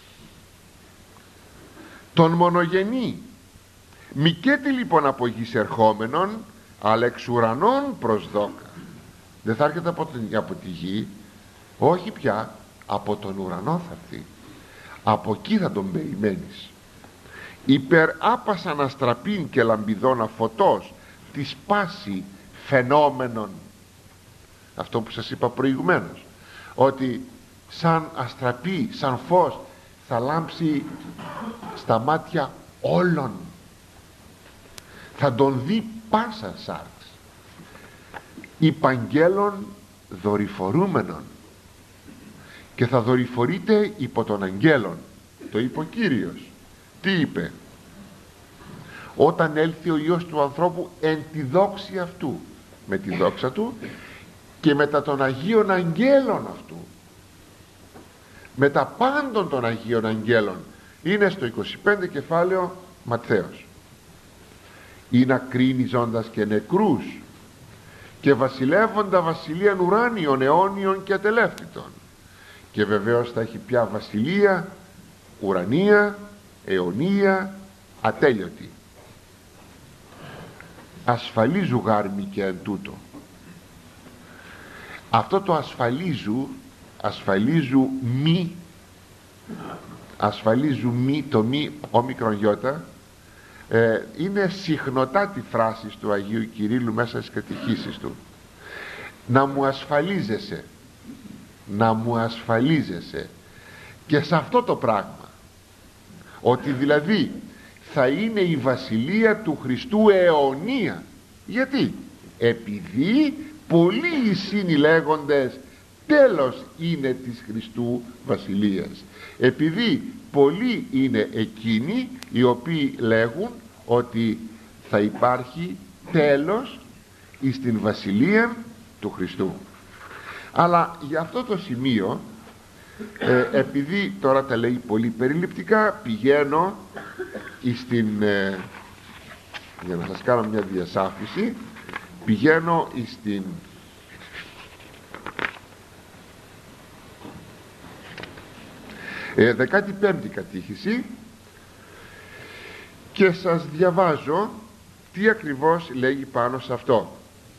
τον μονογενή, μικέτη λοιπόν από γης ερχόμενον, αλλά εξ ουρανών προσδόκα. Δεν θα έρχεται από, την, από τη γη, όχι πια, από τον ουρανό θα έρθει. Από εκεί θα τον περιμένεις. Υπερ άπασα αναστραπήν και λαμπιδόνα φωτός της πάση φαινόμενων. Αυτό που σας είπα προηγουμένως, ότι σαν αστραπή, σαν φως θα λάμψει στα μάτια όλων, θα τον δει πάσα σάρξ, υπαγγέλων δορυφορούμενων, και θα δορυφορείται υπό των αγγέλων. Το είπε ο Κύριος. Τι είπε? Όταν έλθει ο Υιός του ανθρώπου εν τη δόξη αυτού, με τη δόξα του και μετά των Αγίων Αγγέλων αυτού, με τα πάντων των Αγίων Αγγέλων. Είναι στο είκοσι πέντε κεφάλαιο Ματθαίος. ή να κρίνει ζώντας και νεκρούς, και βασιλεύοντα βασιλείαν ουράνιων, αιώνιων και ατελεύτητων. Και βεβαίως θα έχει πια βασιλεία ουρανία, αιωνία, ατέλειωτη. Ασφαλίζου γάρμη και εν τούτο. Αυτό το ασφαλίζου, ασφαλίζου μη, ασφαλίζου μη, το μη όμικρον γιώτα, ε, είναι συχνοτάτη φράση του Αγίου Κυρίλλου μέσα στις κατηχήσεις του. Να μου ασφαλίζεσαι, να μου ασφαλίζεσαι και σε αυτό το πράγμα, ότι δηλαδή θα είναι η βασιλεία του Χριστού αιωνία. Γιατί? Επειδή πολλοί είναι οι λέγοντες τέλος είναι της Χριστού βασιλείας. Επειδή πολλοί είναι εκείνοι οι οποίοι λέγουν ότι θα υπάρχει τέλος εις την βασιλεία του Χριστού. Αλλά για αυτό το σημείο, ε, επειδή τώρα τα λέει πολύ περιληπτικά, πηγαίνω εις την, ε, για να σας κάνω μια διασάφηση, πηγαίνω εις την ε, δεκάτη πέμπτη κατήχηση και σας διαβάζω τι ακριβώς λέγει πάνω σε αυτό.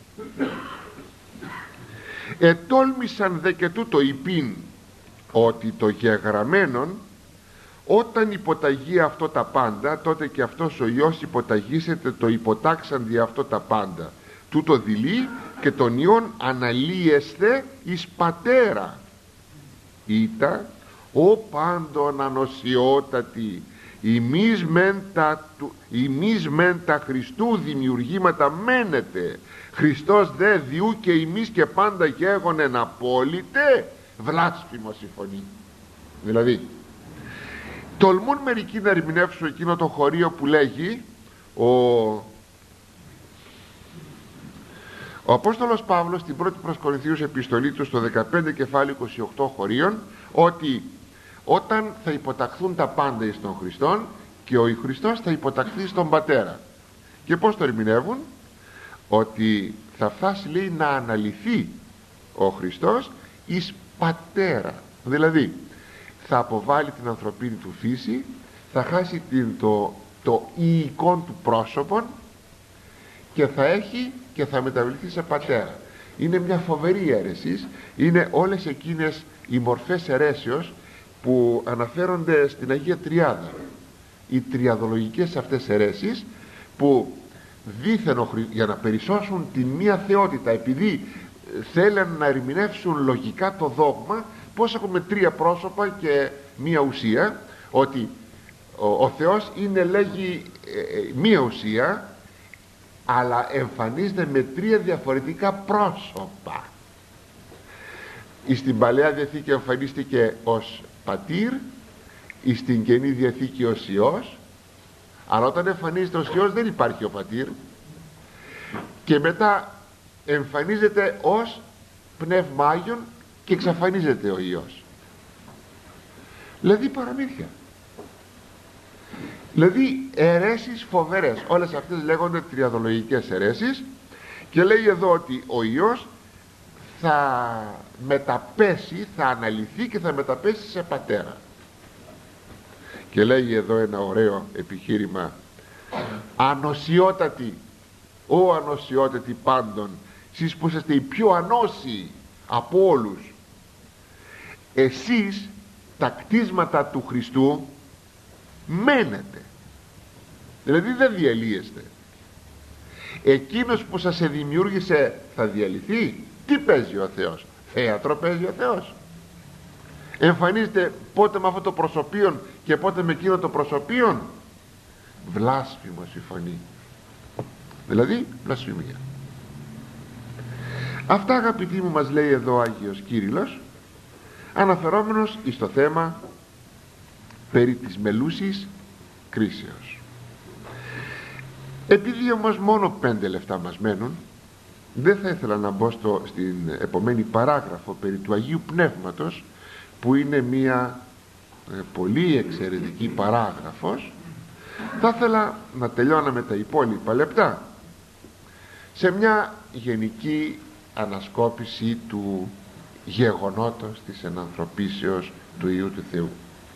Ετόλμησαν δε και τούτο υπήν, ότι το γεγραμμένον όταν υποταγεί αυτό τα πάντα, τότε και αυτός ο Υιός υποταγήσεται το υποτάξαν δι' αυτό τα πάντα. Τούτο δειλεί και τον Υιόν αναλύεστε εις πατέρα. Ήτα ο πάντων ανοσιότατη, ημείς μεν τα, ημείς μεν τα Χριστού δημιουργήματα μένετε, Χριστός δε διού και ημείς και πάντα γέγονεν απόλυτε, βλάσφημος η φωνή. Δηλαδή τολμούν μερικοί να ερμηνεύσουν εκείνο το χωρίο που λέγει ο, ο Απόστολος Παύλος στην πρώτη προς Κορινθίους επιστολή του στο δεκαπέντε κεφάλαιο είκοσι οκτώ χωρίων, ότι όταν θα υποταχθούν τα πάντα εις τον Χριστόν και ο Χριστός θα υποταχθεί στον Πατέρα. Και πώς το ερμηνεύουν? Ότι θα φτάσει, λέει, να αναλυθεί ο Χριστός εις Πατέρα. Δηλαδή θα αποβάλει την ανθρωπίνη του φύση, θα χάσει την, το, το ιϊκόν του πρόσωπον και θα έχει και θα μεταβληθεί σε πατέρα. Είναι μια φοβερή αίρεση. Είναι όλες εκείνες οι μορφές αιρέσεως που αναφέρονται στην Αγία Τριάδα, οι τριαδολογικές αυτές αιρέσεις, που δήθεν για να περισσώσουν την μία θεότητα, επειδή θέλουν να ερμηνεύσουν λογικά το δόγμα πως έχουμε τρία πρόσωπα και μία ουσία, ότι ο, ο Θεός είναι, λέγει, ε, μία ουσία, αλλά εμφανίζεται με τρία διαφορετικά πρόσωπα. Στην Παλαιά Διαθήκη εμφανίστηκε ως Πατήρ, στην Καινή Διαθήκη ως Υιός, αλλά όταν εμφανίζεται ως Υιός δεν υπάρχει ο Πατήρ, και μετά εμφανίζεται ως Πνεύμα Άγιον και εξαφανίζεται ο Υιός. Δηλαδή παραμύθια, δηλαδή αιρέσεις φοβερές. Όλες αυτές λέγονται τριαδολογικές αιρέσεις, και λέει εδώ ότι ο Υιός θα μεταπέσει, θα αναλυθεί και θα μεταπέσει σε πατέρα. Και λέει εδώ ένα ωραίο επιχείρημα: ανοσιότατη, ο ανοσιότατη πάντων, εσείς που είσαστε οι πιο ανώσιοι από όλους, εσείς τα κτίσματα του Χριστού μένετε, δηλαδή δεν διαλύεστε. Εκείνος που σας δημιούργησε θα διαλυθεί? Τι παίζει ο Θεός? Θέατρο παίζει ο Θεός? Εμφανίζεται πότε με αυτό το προσωπίον και πότε με εκείνο το προσωπίον? Βλάσφημος η φωνή, δηλαδή βλασφημία. Αυτά, αγαπητοί μου, μας λέει εδώ ο Άγιος Κύριλλος, αναφερόμενος εις το θέμα περί της μελούσης κρίσεως. Επειδή όμως μόνο πέντε λεπτά μας μένουν, δεν θα ήθελα να μπω στο, στην επομένη παράγραφο περί του Αγίου Πνεύματος, που είναι μια ε, πολύ εξαιρετική παράγραφος, Θα ήθελα να τελειώναμε τα υπόλοιπα λεπτά σε μια γενική ανασκόπηση του γεγονότος της ενανθρωπίσεως του Υιού του Θεού.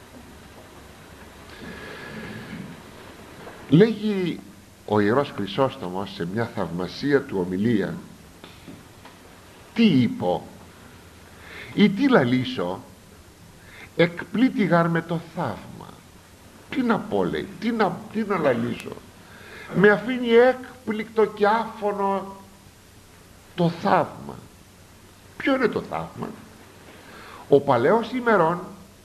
Λέγει ο Ιερός Χρυσόστομος σε μια θαυμασία του ομιλία, τι είπω ή τι λαλήσω, εκπλήττηγαρ με το θαύμα. Τι να πω, λέει, τι να, τι να λαλήσω, με αφήνει έκπληκτο και άφωνο το θαύμα. Ποιο είναι το θαύμα? Ο παλαιός ημερών,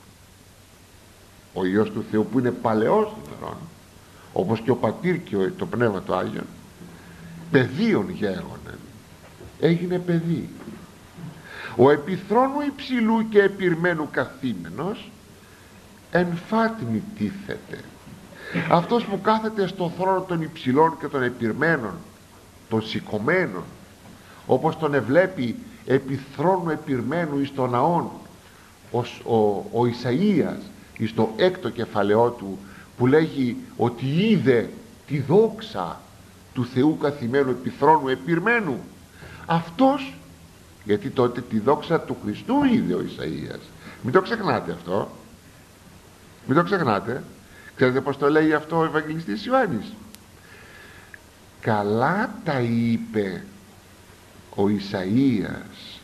ο Υιός του Θεού που είναι παλαιός ημερών, όπως και ο Πατήρ και το Πνεύμα το Άγιον, παιδίον γέγονεν, έγινε παιδί. Ο επιθρόνου υψηλού και επιρμένου καθήμενος εν φάτιμη τίθεται. Αυτός που κάθεται στο θρόνο των υψηλών και των επιρμένων, των σηκωμένων, όπως τον εβλέπει επιθρόνου επιρμένου εις τον ναόν ο, ο, ο Ισαΐας εις το έκτο κεφαλαιό του, που λέγει ότι είδε τη δόξα του Θεού καθημένου επιθρόνου επιρμένου. Αυτός, γιατί τότε τη δόξα του Χριστού είδε ο Ισαΐας, μην το ξεχνάτε αυτό, μην το ξεχνάτε. Ξέρετε πως το λέει αυτό ο Ευαγγελιστής Ιωάννης? Καλά τα είπε ο Ισαΐας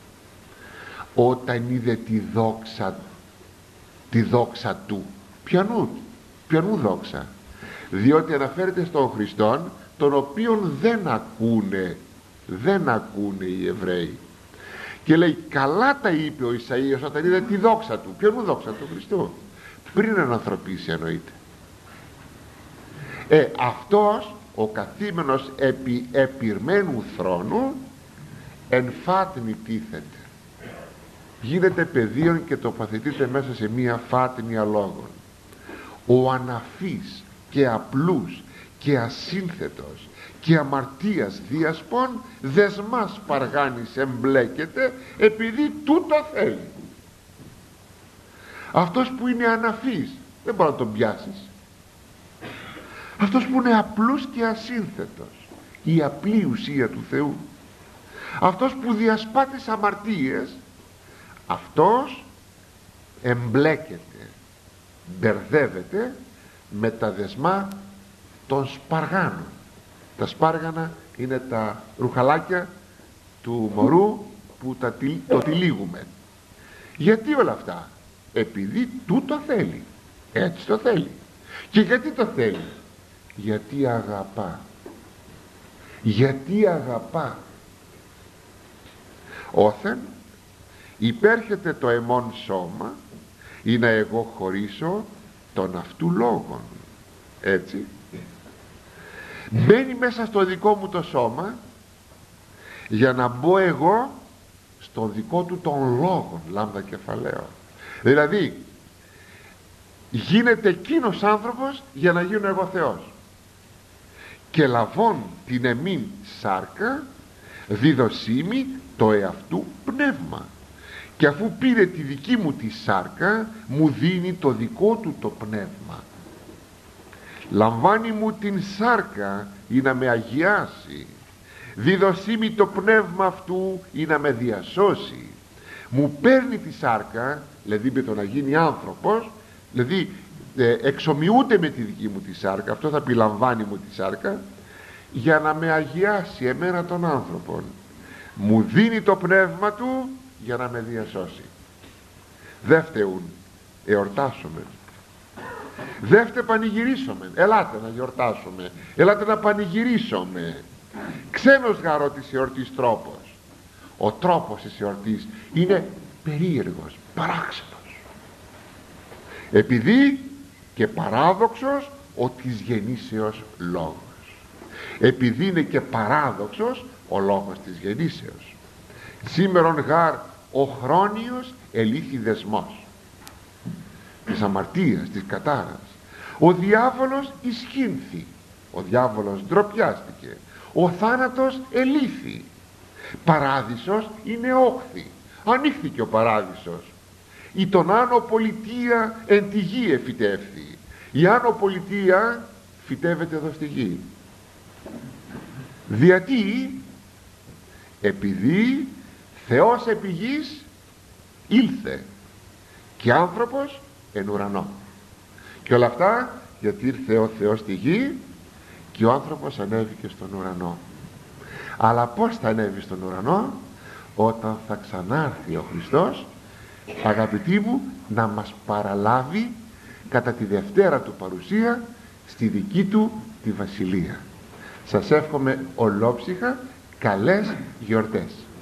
όταν είδε τη δόξα, τη δόξα του. Ποιανού, ποιανού δόξα? Διότι αναφέρεται στον Χριστόν, τον οποίον δεν ακούνε, δεν ακούνε οι Εβραίοι. Και λέει καλά τα είπε ο Ισαΐας όταν είδε τη δόξα του. Ποιανού δόξα? του Χριστού, πριν ανθρωπίσει εννοείται. Ε, αυτός ο καθήμενος επί επιρμένου θρόνου εν φάτνη τίθεται, γίνεται πεδίον και τοποθετείται μέσα σε μία φάτνη αλόγων. Ο αναφής και απλούς και ασύνθετος και αμαρτίας διασπών δεσμάς παργάνης εμπλέκεται, επειδή τούτο θέλει. Αυτός που είναι αναφής δεν μπορεί να τον πιάσεις. Αυτός που είναι απλούς και ασύνθετος, η απλή ουσία του Θεού, αυτός που διασπά τις αμαρτίες, αυτός εμπλέκεται, μπερδεύεται με τα δεσμά των σπαργάνων. Τα σπάργανα είναι τα ρουχαλάκια του μωρού που τα, το τυλίγουμε. Γιατί όλα αυτά? Επειδή τούτο θέλει, έτσι το θέλει. Και γιατί το θέλει? Γιατί αγαπά, γιατί αγαπά. Όθεν υπέρχεται το εμών σώμα ή να εγώ χωρίσω τον αυτού λόγων. Έτσι μπαίνει μέσα στο δικό μου το σώμα για να μπω εγώ στο δικό του των λόγων, λάμδα κεφαλαίο. Δηλαδή γίνεται εκείνος άνθρωπος για να γίνω εγώ Θεός. Και λαβών την εμήν σάρκα διδοσίμη το εαυτού πνεύμα, και αφού πήρε τη δική μου τη σάρκα μου δίνει το δικό του το πνεύμα. Λαμβάνει μου την σάρκα ή να με αγιάσει, διδοσίμη το πνεύμα αυτού ή να με διασώσει. Μου παίρνει τη σάρκα, δηλαδή με το να γίνει άνθρωπος, δηλαδή ε, εξομοιούται με τη δική μου τη σάρκα, αυτό θα πει λαμβάνει μου τη σάρκα, για να με αγιάσει εμένα τον άνθρωπον. Μου δίνει το πνεύμα του για να με διασώσει. Δεύτερον, εορτάσουμε. Δεύτερον, πανηγυρίσουμε. Ελάτε να γιορτάσουμε, ελάτε να πανηγυρίσουμε. Ξένος γαρό της εορτής τρόπος. Ο τρόπος της εορτής είναι περίεργος, παράξενος, επειδή και παράδοξος ο της γεννήσεως λόγος, επειδή είναι και παράδοξος ο λόγος της γεννήσεως. Σήμερον γάρ ο χρόνιος ελήφθη δεσμός της αμαρτίας, της κατάρας. Ο διάβολος ισχύνθη, ο διάβολος ντροπιάστηκε, ο θάνατος ελήφθη. Παράδεισος είναι όχθη, ανοίχθηκε ο παράδεισος. Η τον άνω πολιτεία εν τη γη εφυτεύθη. Η άνω πολιτεία φυτεύεται εδώ στη γη. Γιατί? Επειδή Θεός επί γης ήλθε και άνθρωπος εν ουρανό. Και όλα αυτά γιατί ήρθε ο Θεός στη γη και ο άνθρωπος ανέβηκε στον ουρανό. Αλλά πώς θα ανέβει στον ουρανό? Όταν θα ξανάρθει ο Χριστός, αγαπητοί μου, να μας παραλάβει κατά τη Δευτέρα του παρουσία στη δική του τη βασιλεία. Σας εύχομαι ολόψυχα καλές γιορτές.